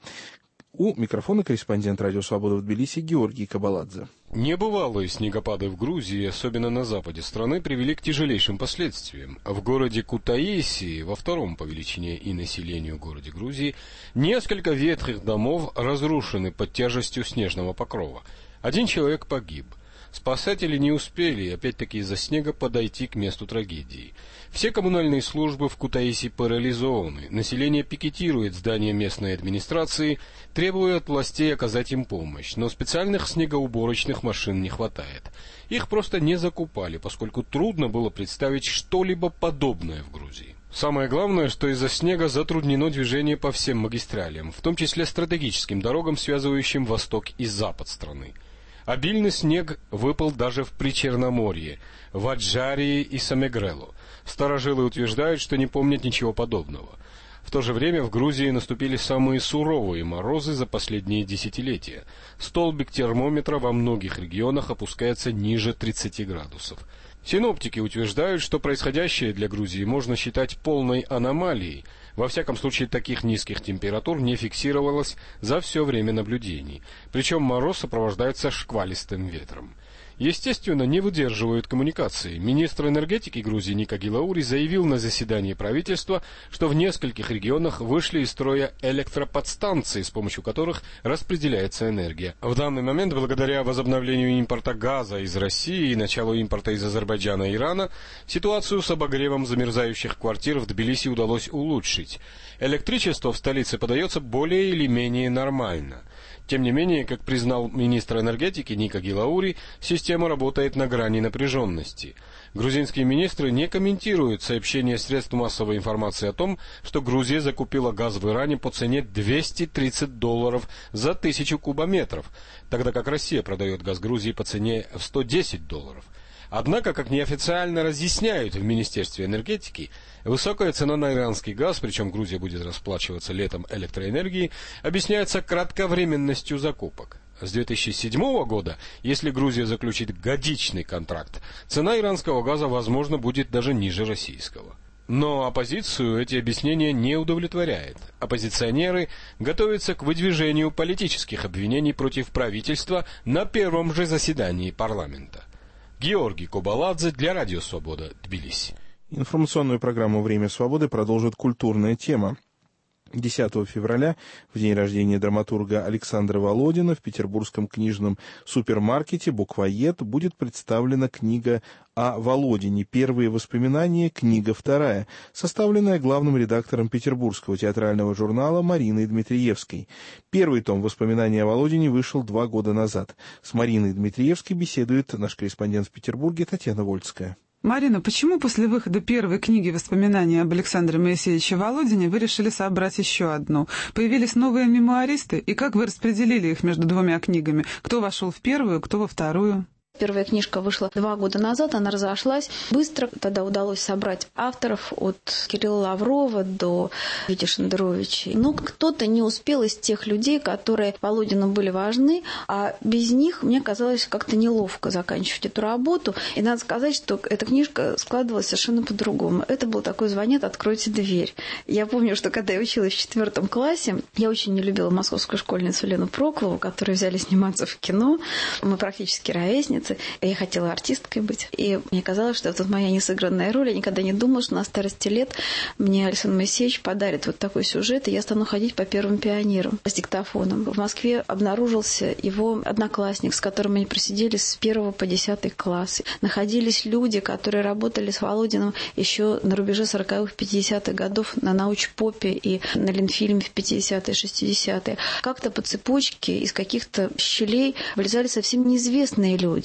B: У микрофона корреспондент «Радио Свобода» в Тбилиси Георгий Кабаладзе.
F: Небывалые снегопады в Грузии, особенно на западе страны, привели к тяжелейшим последствиям. В городе Кутаиси, во втором по величине и населению городе Грузии, несколько ветхих домов разрушены под тяжестью снежного покрова. Один человек погиб. Спасатели не успели, опять-таки из-за снега, подойти к месту трагедии. Все коммунальные службы в Кутаиси парализованы. Население пикетирует здания местной администрации, требуя от властей оказать им помощь. Но специальных снегоуборочных машин не хватает. Их просто не закупали, поскольку трудно было представить что-либо подобное в Грузии. Самое главное, что из-за снега затруднено движение по всем магистралям, в том числе стратегическим дорогам, связывающим восток и запад страны. Обильный снег выпал даже в Причерноморье, в Аджарии и Самегрелу. Старожилы утверждают, что не помнят ничего подобного. В то же время в Грузии наступили самые суровые морозы за последние десятилетия. Столбик термометра во многих регионах опускается ниже тридцати градусов. Синоптики утверждают, что происходящее для Грузии можно считать полной аномалией. Во всяком случае, таких низких температур не фиксировалось за все время наблюдений. Причем мороз сопровождается шквалистым ветром. Естественно, не выдерживают коммуникации. Министр энергетики Грузии Ника Гилаури заявил на заседании правительства, что в нескольких регионах вышли из строя электроподстанции, с помощью которых распределяется энергия. В данный момент, благодаря возобновлению импорта газа из России и началу импорта из Азербайджана и Ирана, ситуацию с обогревом замерзающих квартир в Тбилиси удалось улучшить. Электричество в столице подается более или менее нормально. Тем не менее, как признал министр энергетики Ника Гилаури, система работает на грани напряженности. Грузинские министры не комментируют сообщения средств массовой информации о том, что Грузия закупила газ в Иране по цене двести тридцать долларов за тысячу кубометров, тогда как Россия продает газ Грузии по цене в сто десять долларов. Однако, как неофициально разъясняют в Министерстве энергетики, высокая цена на иранский газ, причем Грузия будет расплачиваться летом электроэнергией, объясняется кратковременностью закупок. С две тысячи седьмого года, если Грузия заключит годичный контракт, цена иранского газа, возможно, будет даже ниже российского. Но оппозицию эти объяснения не удовлетворяют. Оппозиционеры готовятся к выдвижению политических обвинений против правительства на первом же заседании парламента. Георгий Кабаладзе для Радио Свобода, Тбилиси.
B: Информационную программу «Время свободы» продолжит культурная тема. десятого февраля, в день рождения драматурга Александра Володина, в петербургском книжном супермаркете «Буквоед» будет представлена книга о Володине «Первые воспоминания», книга вторая, составленная главным редактором петербургского театрального журнала Мариной Дмитриевской. Первый том «Воспоминаний о Володине» вышел два года назад. С Мариной Дмитриевской беседует наш корреспондент в Петербурге Татьяна Вольская.
E: Марина, почему после выхода первой книги «Воспоминания об Александре Моисеевиче Володине» вы решили собрать еще одну? Появились новые мемуаристы, и как вы распределили их между двумя книгами? Кто вошел в первую, кто во вторую?
V: Первая книжка вышла два года назад, она разошлась быстро. Тогда удалось собрать авторов от Кирилла Лаврова до Вити Шендеровича. Но кто-то не успел из тех людей, которые Володину были важны, а без них мне казалось как-то неловко заканчивать эту работу. И надо сказать, что эта книжка складывалась совершенно по-другому. Это был такой звонок «Откройте дверь». Я помню, что когда я училась в четвертом классе, я очень не любила московскую школьницу Лену Проклову, которую взяли сниматься в кино. Мы практически ровесницы. Я хотела артисткой быть. И мне казалось, что это моя несыгранная роль. Я никогда не думала, что на старости лет мне Александр Моисеевич подарит вот такой сюжет, и я стану ходить по первым пионерам с диктофоном. В Москве обнаружился его одноклассник, с которым они просидели с первого по десятый класс. Находились люди, которые работали с Володиным еще на рубеже сороковых, пятидесятых годов на научпопе и на Ленфильме в пятидесятые, шестидесятые. Как-то по цепочке из каких-то щелей вылезали совсем неизвестные люди.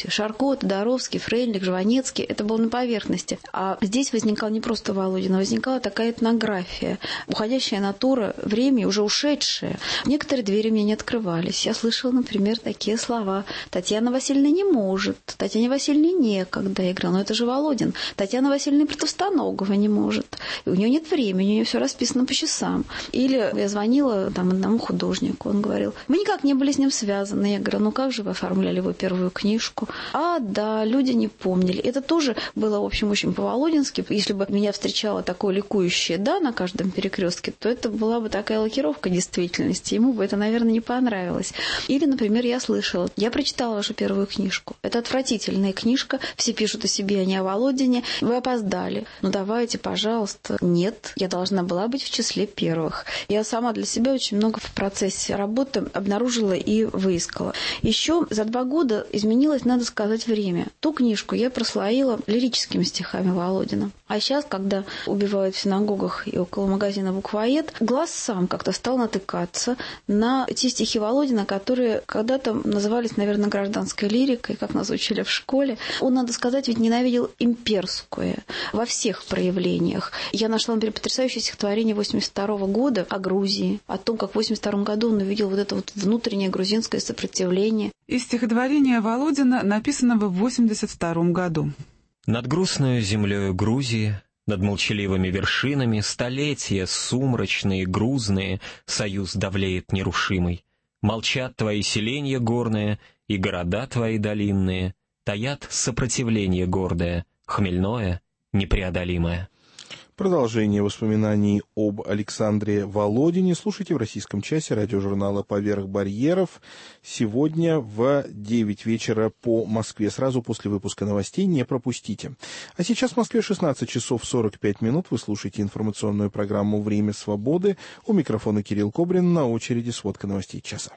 V: принципе. Шарко, Тодоровский, Фрейндлих, Жванецкий – это было на поверхности. А здесь возникал не просто Володин, а возникала такая этнография. Уходящая натура, время уже ушедшее. Некоторые двери мне не открывались. Я слышала, например, такие слова. Татьяна Васильевна не может, Татьяне Васильевне некогда. Я говорила, ну это же Володин. Татьяна Васильевна Протовстоногова не может. У нее нет времени, у нее все расписано по часам. Или я звонила там одному художнику, он говорил, мы никак не были с ним связаны. Я говорю, ну как же вы оформляли его первую книжку? А, да, люди не помнили. Это тоже было, в общем, очень по-володински. Если бы меня встречало такое ликующее «да» на каждом перекрестке, то это была бы такая лакировка действительности. Ему бы это, наверное, не понравилось. Или, например, я слышала, я прочитала вашу первую книжку. Это отвратительная книжка, все пишут о себе, а не о Володине. Вы опоздали. Ну давайте, пожалуйста. Нет, я должна была быть в числе первых. Я сама для себя очень много в процессе работы обнаружила и выискала. Еще за два года изменилось, надо сказать, время. Ту книжку я прослоила лирическими стихами Володина. А сейчас, когда убивают в синагогах и около магазина «Буквоед», глаз сам как-то стал натыкаться на те стихи Володина, которые когда-то назывались, наверное, гражданской лирикой, как нас учили в школе. Он, надо сказать, ведь ненавидел имперское во всех проявлениях. Я нашла, например, потрясающее стихотворение восемьдесят второго года о Грузии, о том, как в восемьдесят втором году он увидел вот это вот внутреннее грузинское сопротивление.
E: Из стихотворения Володина, написанного в восемьдесят втором году.
C: Над грустную землею Грузии, над молчаливыми вершинами, столетия сумрачные, грузные, союз давлеет нерушимый. Молчат твои селенья горные, и города твои долинные, таят сопротивление гордое, хмельное, непреодолимое.
B: Продолжение воспоминаний об Александре Володине слушайте в российском часе радиожурнала «Поверх барьеров» сегодня в девять вечера по Москве. Сразу после выпуска новостей не пропустите. А сейчас в Москве шестнадцать часов сорок пять минут. Вы слушаете информационную программу «Время свободы». У микрофона Кирилл Кобрин. На очереди сводка новостей часа.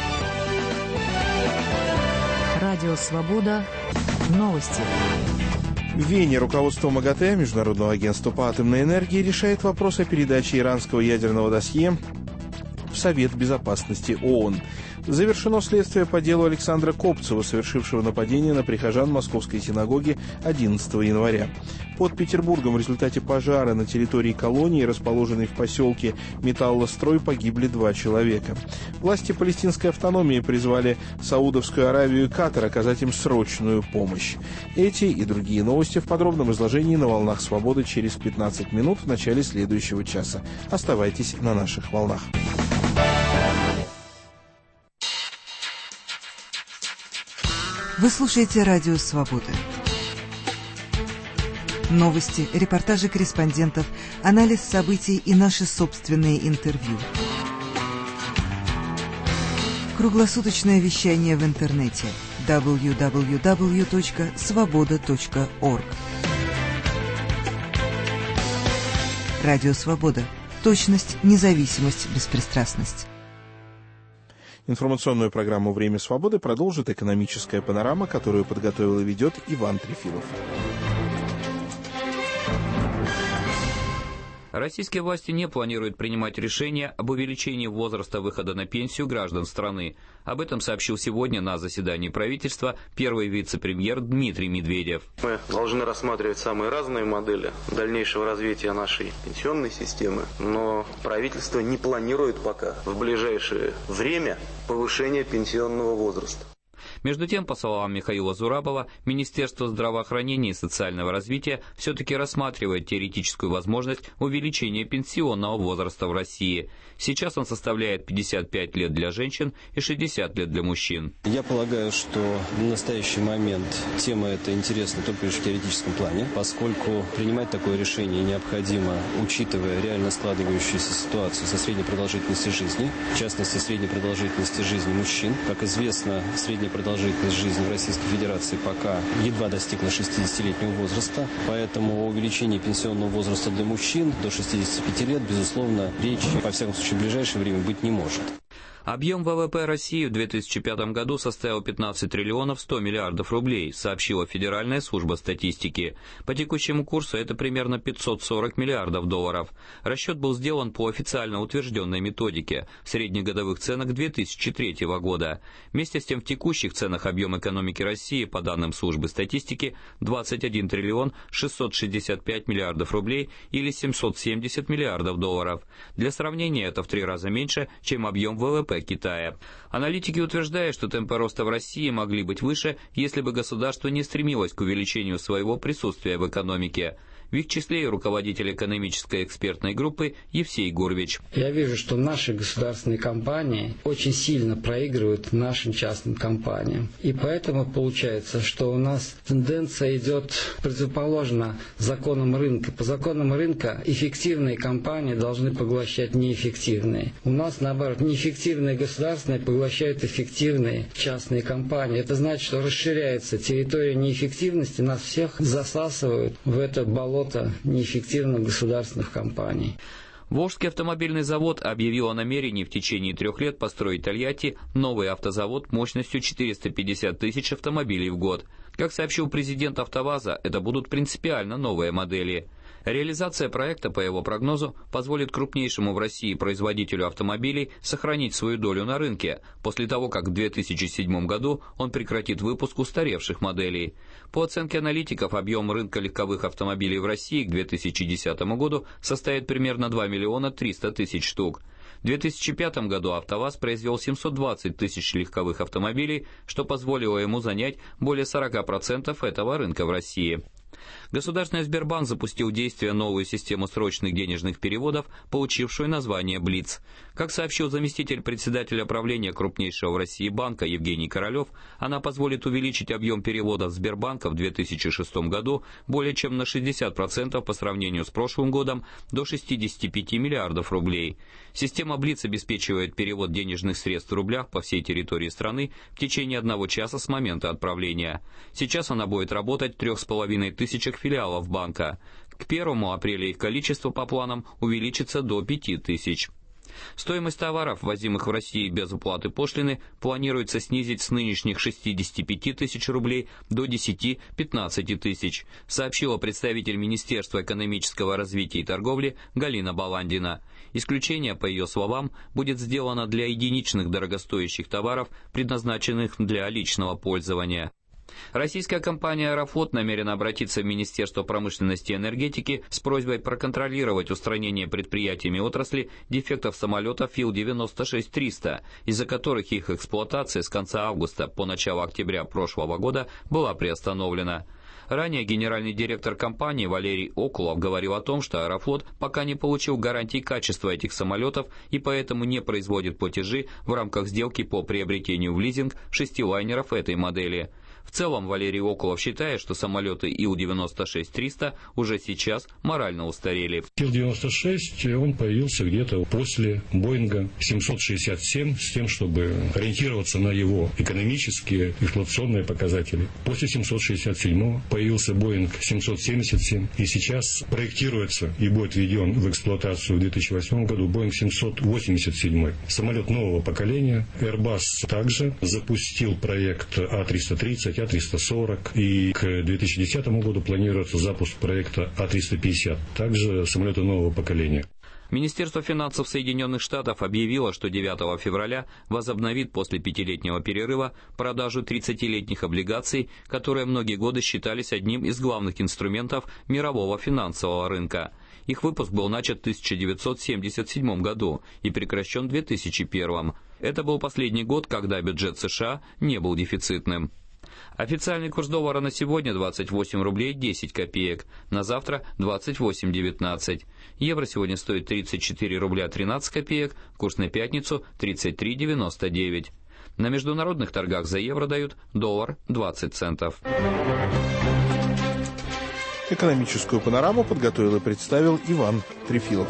A: Радио «Свобода». Новости.
B: В Вене руководство МАГАТЭ, Международного агентства по атомной энергии, решает вопрос о передаче иранского ядерного досье в Совет Безопасности ООН. Завершено следствие по делу Александра Копцева, совершившего нападение на прихожан Московской синагоги одиннадцатого января. Под Петербургом в результате пожара на территории колонии, расположенной в поселке Металлострой, погибли два человека. Власти палестинской автономии призвали Саудовскую Аравию и Катар оказать им срочную помощь. Эти и другие новости в подробном изложении на «Волнах Свободы» через пятнадцать минут в начале следующего часа. Оставайтесь на наших волнах.
G: Вы слушаете «Радио Свобода». Новости, репортажи корреспондентов, анализ событий и наши собственные интервью. Круглосуточное вещание в интернете дабл ю дабл ю дабл ю точка свобода точка орг. Радио Свобода. Точность, независимость, беспристрастность.
B: Информационную программу «Время свободы» продолжит экономическая панорама, которую подготовил и ведет Иван Трефилов.
W: Российские власти не планируют принимать решение об увеличении возраста выхода на пенсию граждан страны. Об этом сообщил сегодня на заседании правительства первый вице-премьер Дмитрий Медведев.
X: Мы должны рассматривать самые разные модели дальнейшего развития нашей пенсионной системы, но правительство не планирует пока в ближайшее время повышения пенсионного возраста.
W: Между тем, по словам Михаила Зурабова, Министерство здравоохранения и социального развития все-таки рассматривает теоретическую возможность увеличения пенсионного возраста в России. Сейчас он составляет пятьдесят пять лет для женщин и шестьдесят лет для мужчин.
Y: Я полагаю, что в настоящий момент тема эта интересна только лишь в теоретическом плане, поскольку принимать такое решение необходимо, учитывая реально складывающуюся ситуацию со средней продолжительностью жизни, в частности, средней продолжительности жизни мужчин. Как известно, средняя продолжительность жизни в Российской Федерации пока едва достигла шестидесятилетнего возраста, поэтому о увеличении пенсионного возраста для мужчин до шестидесяти пяти лет, безусловно, речи, во всяком случае, в ближайшее время быть не может.
W: Объем ВВП России в две тысячи пятом году составил пятнадцать триллионов сто миллиардов рублей, сообщила Федеральная служба статистики. По текущему курсу это примерно пятьсот сорок миллиардов долларов. Расчет был сделан по официально утвержденной методике в среднегодовых ценах две тысячи третьего года. Вместе с тем в текущих ценах объем экономики России, по данным службы статистики, двадцать один триллион шестьсот шестьдесят пять миллиардов рублей или семьсот семьдесят миллиардов долларов. Для сравнения, это в три раза меньше, чем объем ВВП Китая. Аналитики утверждают, что темпы роста в России могли быть выше, если бы государство не стремилось к увеличению своего присутствия в экономике. В их числе и руководитель экономической экспертной группы Евсей Гурвич.
D: Я вижу, что наши государственные компании очень сильно проигрывают нашим частным компаниям. И поэтому получается, что у нас тенденция идет противоположно законам рынка. По законам рынка эффективные компании должны поглощать неэффективные. У нас, наоборот, неэффективные государственные поглощают эффективные частные компании. Это значит, что расширяется территория неэффективности, нас всех засасывают в это болото неэффективных государственных компаний.
W: Волжский автомобильный завод объявил о намерении в течение трех лет построить в Тольятти новый автозавод мощностью четыреста пятьдесят тысяч автомобилей в год. Как сообщил президент АвтоВАЗа, это будут принципиально новые модели. Реализация проекта, по его прогнозу, позволит крупнейшему в России производителю автомобилей сохранить свою долю на рынке, после того, как в две тысячи седьмом году он прекратит выпуск устаревших моделей. По оценке аналитиков, объем рынка легковых автомобилей в России к две тысячи десятому году составит примерно два миллиона триста тысяч штук. В две тысячи пятом году АвтоВАЗ произвел семьсот двадцать тысяч легковых автомобилей, что позволило ему занять более сорок процентов этого рынка в России. Государственный Сбербанк запустил в действие новую систему срочных денежных переводов, получившую название «Блиц». Как сообщил заместитель председателя правления крупнейшего в России банка Евгений Королев, она позволит увеличить объем переводов Сбербанка в две тысячи шестом году более чем на шестьдесят процентов по сравнению с прошлым годом, до шестидесяти пяти миллиардов рублей. Система «Блиц» обеспечивает перевод денежных средств в рублях по всей территории страны в течение одного часа с момента отправления. Сейчас она будет работать в трех с половиной тысячах филиалов банка. К первому апреля их количество по планам увеличится до пяти тысяч. Стоимость товаров, ввозимых в Россию без уплаты пошлины, планируется снизить с нынешних шестидесяти пяти тысяч рублей до десяти-пятнадцати тысяч, сообщила представитель Министерства экономического развития и торговли Галина Баландина. Исключение, по ее словам, будет сделано для единичных дорогостоящих товаров, предназначенных для личного пользования. Российская компания «Аэрофлот» намерена обратиться в Министерство промышленности и энергетики с просьбой проконтролировать устранение предприятиями отрасли дефектов самолетов Ил девяносто шесть триста, из-за которых их эксплуатация с конца августа по начало октября прошлого года была приостановлена. Ранее генеральный директор компании Валерий Окулов говорил о том, что «Аэрофлот» пока не получил гарантий качества этих самолетов и поэтому не производит платежи в рамках сделки по приобретению в лизинг шести лайнеров этой модели. В целом, Валерий Окулов считает, что самолеты Ил девяносто шесть триста уже сейчас морально устарели.
H: Ил девяносто шесть, он появился где-то после Боинга семьсот шестьдесят семь, с тем, чтобы ориентироваться на его экономические, эксплуатационные показатели. После семьсот шестьдесят седьмого появился Боинг семьсот семьдесят семь, и сейчас проектируется и будет введен в эксплуатацию в две тысячи восьмом году Боинг семьсот восемьдесят семь. Самолет нового поколения. Airbus также запустил проект А триста тридцать, А триста сорок, и к две тысячи десятому году планируется запуск проекта А триста пятьдесят, также самолеты нового поколения.
W: Министерство финансов Соединенных Штатов объявило, что девятого февраля возобновит после пятилетнего перерыва продажу тридцатилетних облигаций, которые многие годы считались одним из главных инструментов мирового финансового рынка. Их выпуск был начат в тысяча девятьсот семьдесят седьмом году и прекращен в две тысячи первом. Это был последний год, когда бюджет США не был дефицитным. Официальный курс доллара на сегодня двадцать восемь рублей десять копеек, на завтра двадцать восемь девятнадцать. Евро сегодня стоит тридцать четыре рубля тринадцать копеек, курс на пятницу тридцать три девяносто девять. На международных торгах за евро дают доллар двадцать центов.
B: Экономическую панораму подготовил и представил Иван Трефилов.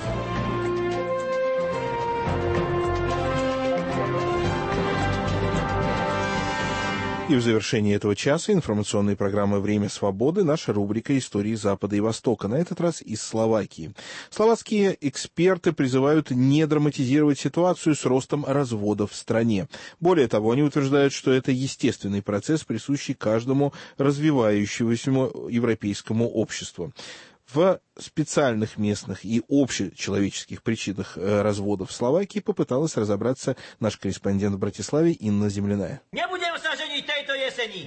B: И в завершении этого часа информационной программы «Время свободы» наша рубрика «Истории Запада и Востока», на этот раз из Словакии. Словацкие эксперты призывают не драматизировать ситуацию с ростом разводов в стране. Более того, они утверждают, что это естественный процесс, присущий каждому развивающемуся европейскому обществу. В специальных местных и общечеловеческих причинах разводов в Словакии попыталась разобраться наш корреспондент в Братиславе Инна Земляная.
I: Не будем сожжений тejto jeseni.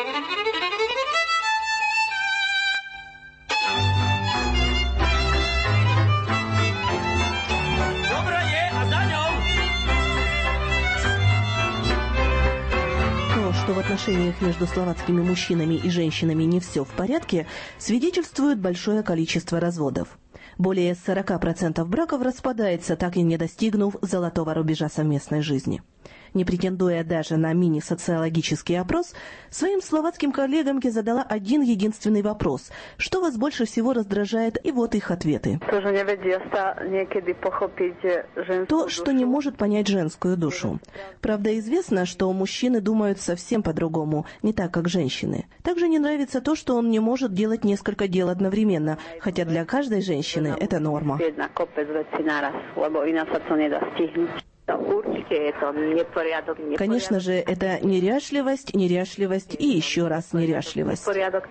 J: Что в отношениях между словацкими мужчинами и женщинами не все в порядке, свидетельствует большое количество разводов. Более сорок процентов браков распадается, так и не достигнув золотого рубежа совместной жизни. Не претендуя даже на мини-социологический опрос, своим словацким коллегам я задала один единственный вопрос. Что вас больше всего раздражает? И вот их ответы. То, что не может понять женскую душу. Правда, известно, что мужчины думают совсем по-другому, не так, как женщины. Также не нравится то, что он не может делать несколько дел одновременно, хотя для каждой женщины это норма. Конечно же, это неряшливость, неряшливость и еще раз неряшливость.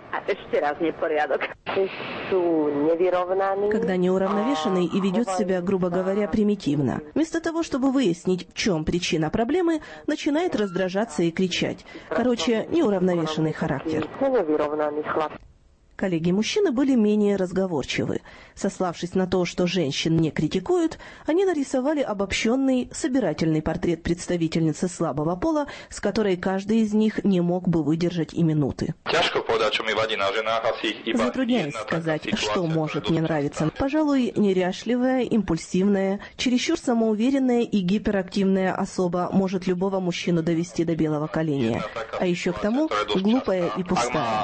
J: Когда неуравновешенный и ведет себя, грубо говоря, примитивно. Вместо того, чтобы выяснить, в чем причина проблемы, начинает раздражаться и кричать. Короче, неуравновешенный характер. Коллеги-мужчины были менее разговорчивы. Сославшись на то, что женщин не критикуют, они нарисовали обобщенный, собирательный портрет представительницы слабого пола, с которой каждый из них не мог бы выдержать и минуты. Затрудняюсь сказать, что может мне нравиться. Пожалуй, неряшливая, импульсивная, чересчур самоуверенная и гиперактивная особа может любого мужчину довести до белого коленя. А еще к тому глупая и пустая.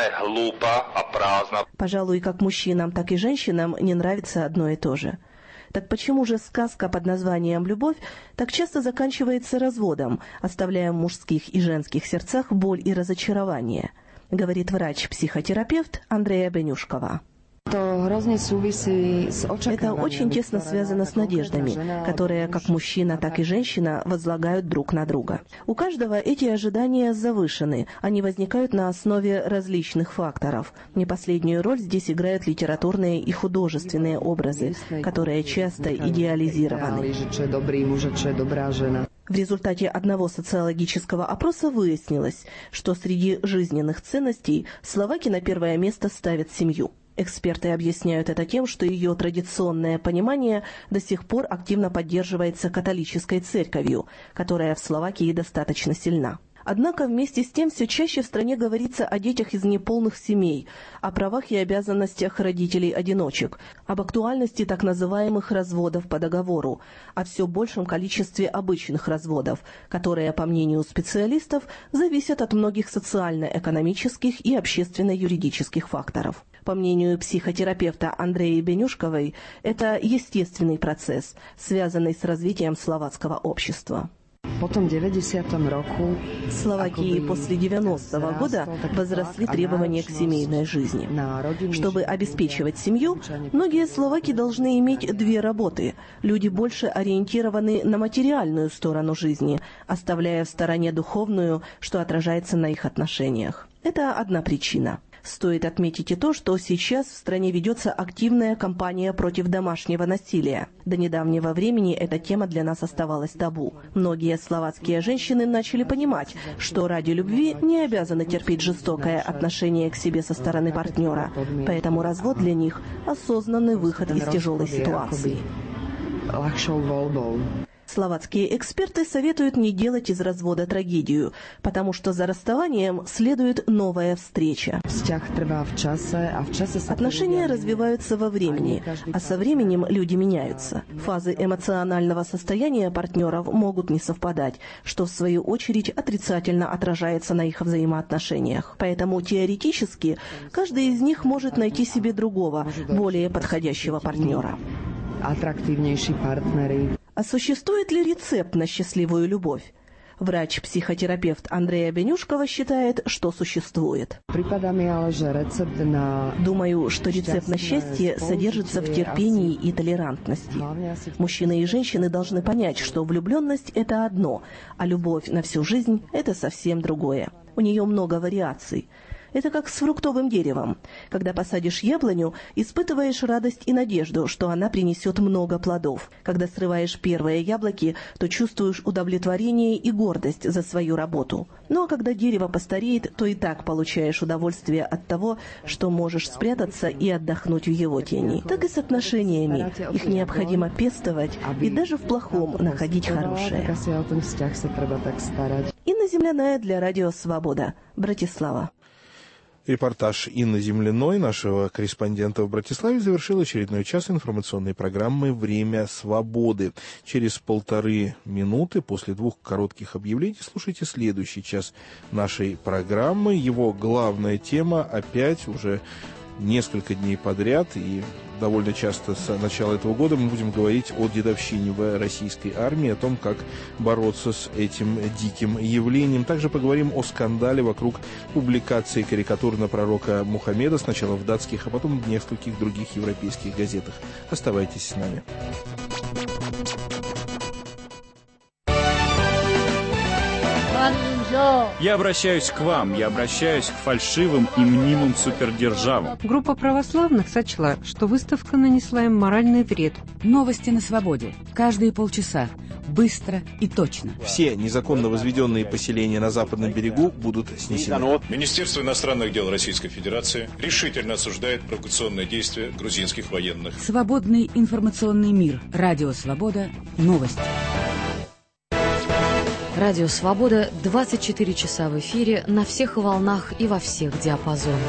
J: Пожалуй, как мужчинам, так и женщинам не нравится одно и то же. Так почему же сказка под названием «Любовь» так часто заканчивается разводом, оставляя в мужских и женских сердцах боль и разочарование? Говорит врач-психотерапевт Андрея Бенюшкова. Это очень тесно связано с надеждами, которые как мужчина, так и женщина возлагают друг на друга. У каждого эти ожидания завышены, они возникают на основе различных факторов. Не последнюю роль здесь играют литературные и художественные образы, которые часто идеализированы. В результате одного социологического опроса выяснилось, что среди жизненных ценностей словаки на первое место ставят семью. Эксперты объясняют это тем, что ее традиционное понимание до сих пор активно поддерживается католической церковью, которая в Словакии достаточно сильна. Однако вместе с тем все чаще в стране говорится о детях из неполных семей, о правах и обязанностях родителей-одиночек, об актуальности так называемых разводов по договору, о все большем количестве обычных разводов, которые, по мнению специалистов, зависят от многих социально-экономических и общественно-юридических факторов. По мнению психотерапевта Андреи Бенюшковой, это естественный процесс, связанный с развитием словацкого общества. В Словакии после девяностого года возросли требования к семейной жизни. Чтобы обеспечивать семью, многие словаки должны иметь две работы. Люди больше ориентированы на материальную сторону жизни, оставляя в стороне духовную, что отражается на их отношениях. Это одна причина. Стоит отметить и то, что сейчас в стране ведется активная кампания против домашнего насилия. До недавнего времени эта тема для нас оставалась табу. Многие словацкие женщины начали понимать, что ради любви не обязаны терпеть жестокое отношение к себе со стороны партнера, поэтому развод для них – осознанный выход из тяжелой ситуации. Словацкие эксперты советуют не делать из развода трагедию, потому что за расставанием следует новая встреча. Отношения развиваются во времени, а со временем люди меняются. Фазы эмоционального состояния партнеров могут не совпадать, что в свою очередь отрицательно отражается на их взаимоотношениях. Поэтому теоретически каждый из них может найти себе другого, более подходящего партнера. А существует ли рецепт на счастливую любовь? Врач-психотерапевт Андрея Бенюшкова считает, что существует. Думаю, что рецепт на счастье содержится в терпении и толерантности. Мужчины и женщины должны понять, что влюбленность – это одно, а любовь на всю жизнь – это совсем другое. У нее много вариаций. Это как с фруктовым деревом. Когда посадишь яблоню, испытываешь радость и надежду, что она принесет много плодов. Когда срываешь первые яблоки, то чувствуешь удовлетворение и гордость за свою работу. Ну а когда дерево постареет, то и так получаешь удовольствие от того, что можешь спрятаться и отдохнуть в его тени. Так и с отношениями. Их необходимо пестовать и даже в плохом находить хорошее. Инна Земляная для Радио Свобода. Братислава.
B: Репортаж Инны Земляной, нашего корреспондента в Братиславе, завершил очередной час информационной программы «Время свободы». Через полторы минуты после двух коротких объявлений слушайте следующий час нашей программы. Его главная тема опять уже несколько дней подряд и довольно часто с начала этого года мы будем говорить о дедовщине в российской армии, о том, как бороться с этим диким явлением. Также поговорим о скандале вокруг публикации карикатур на пророка Мухаммеда, сначала в датских, а потом в нескольких других европейских газетах. Оставайтесь с нами.
K: Я обращаюсь к вам, я обращаюсь к фальшивым и мнимым супердержавам.
L: Группа православных сочла, что выставка нанесла им моральный вред.
M: Новости на свободе. Каждые полчаса. Быстро и точно.
B: Все незаконно возведенные поселения на западном берегу будут снесены.
N: Министерство иностранных дел Российской Федерации решительно осуждает провокационные действия грузинских военных.
M: Свободный информационный мир. Радио Свобода. Новости.
O: Радио «Свобода» двадцать четыре часа в эфире на всех волнах и во всех диапазонах.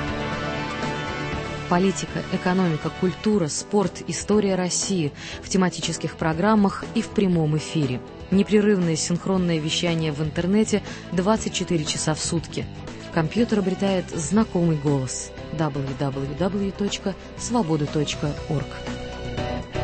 O: Политика, экономика, культура, спорт, история России в тематических программах и в прямом эфире. Непрерывное синхронное вещание в интернете двадцать четыре часа в сутки. Компьютер обретает знакомый голос. дабл ю дабл ю дабл ю точка свобода точка орг.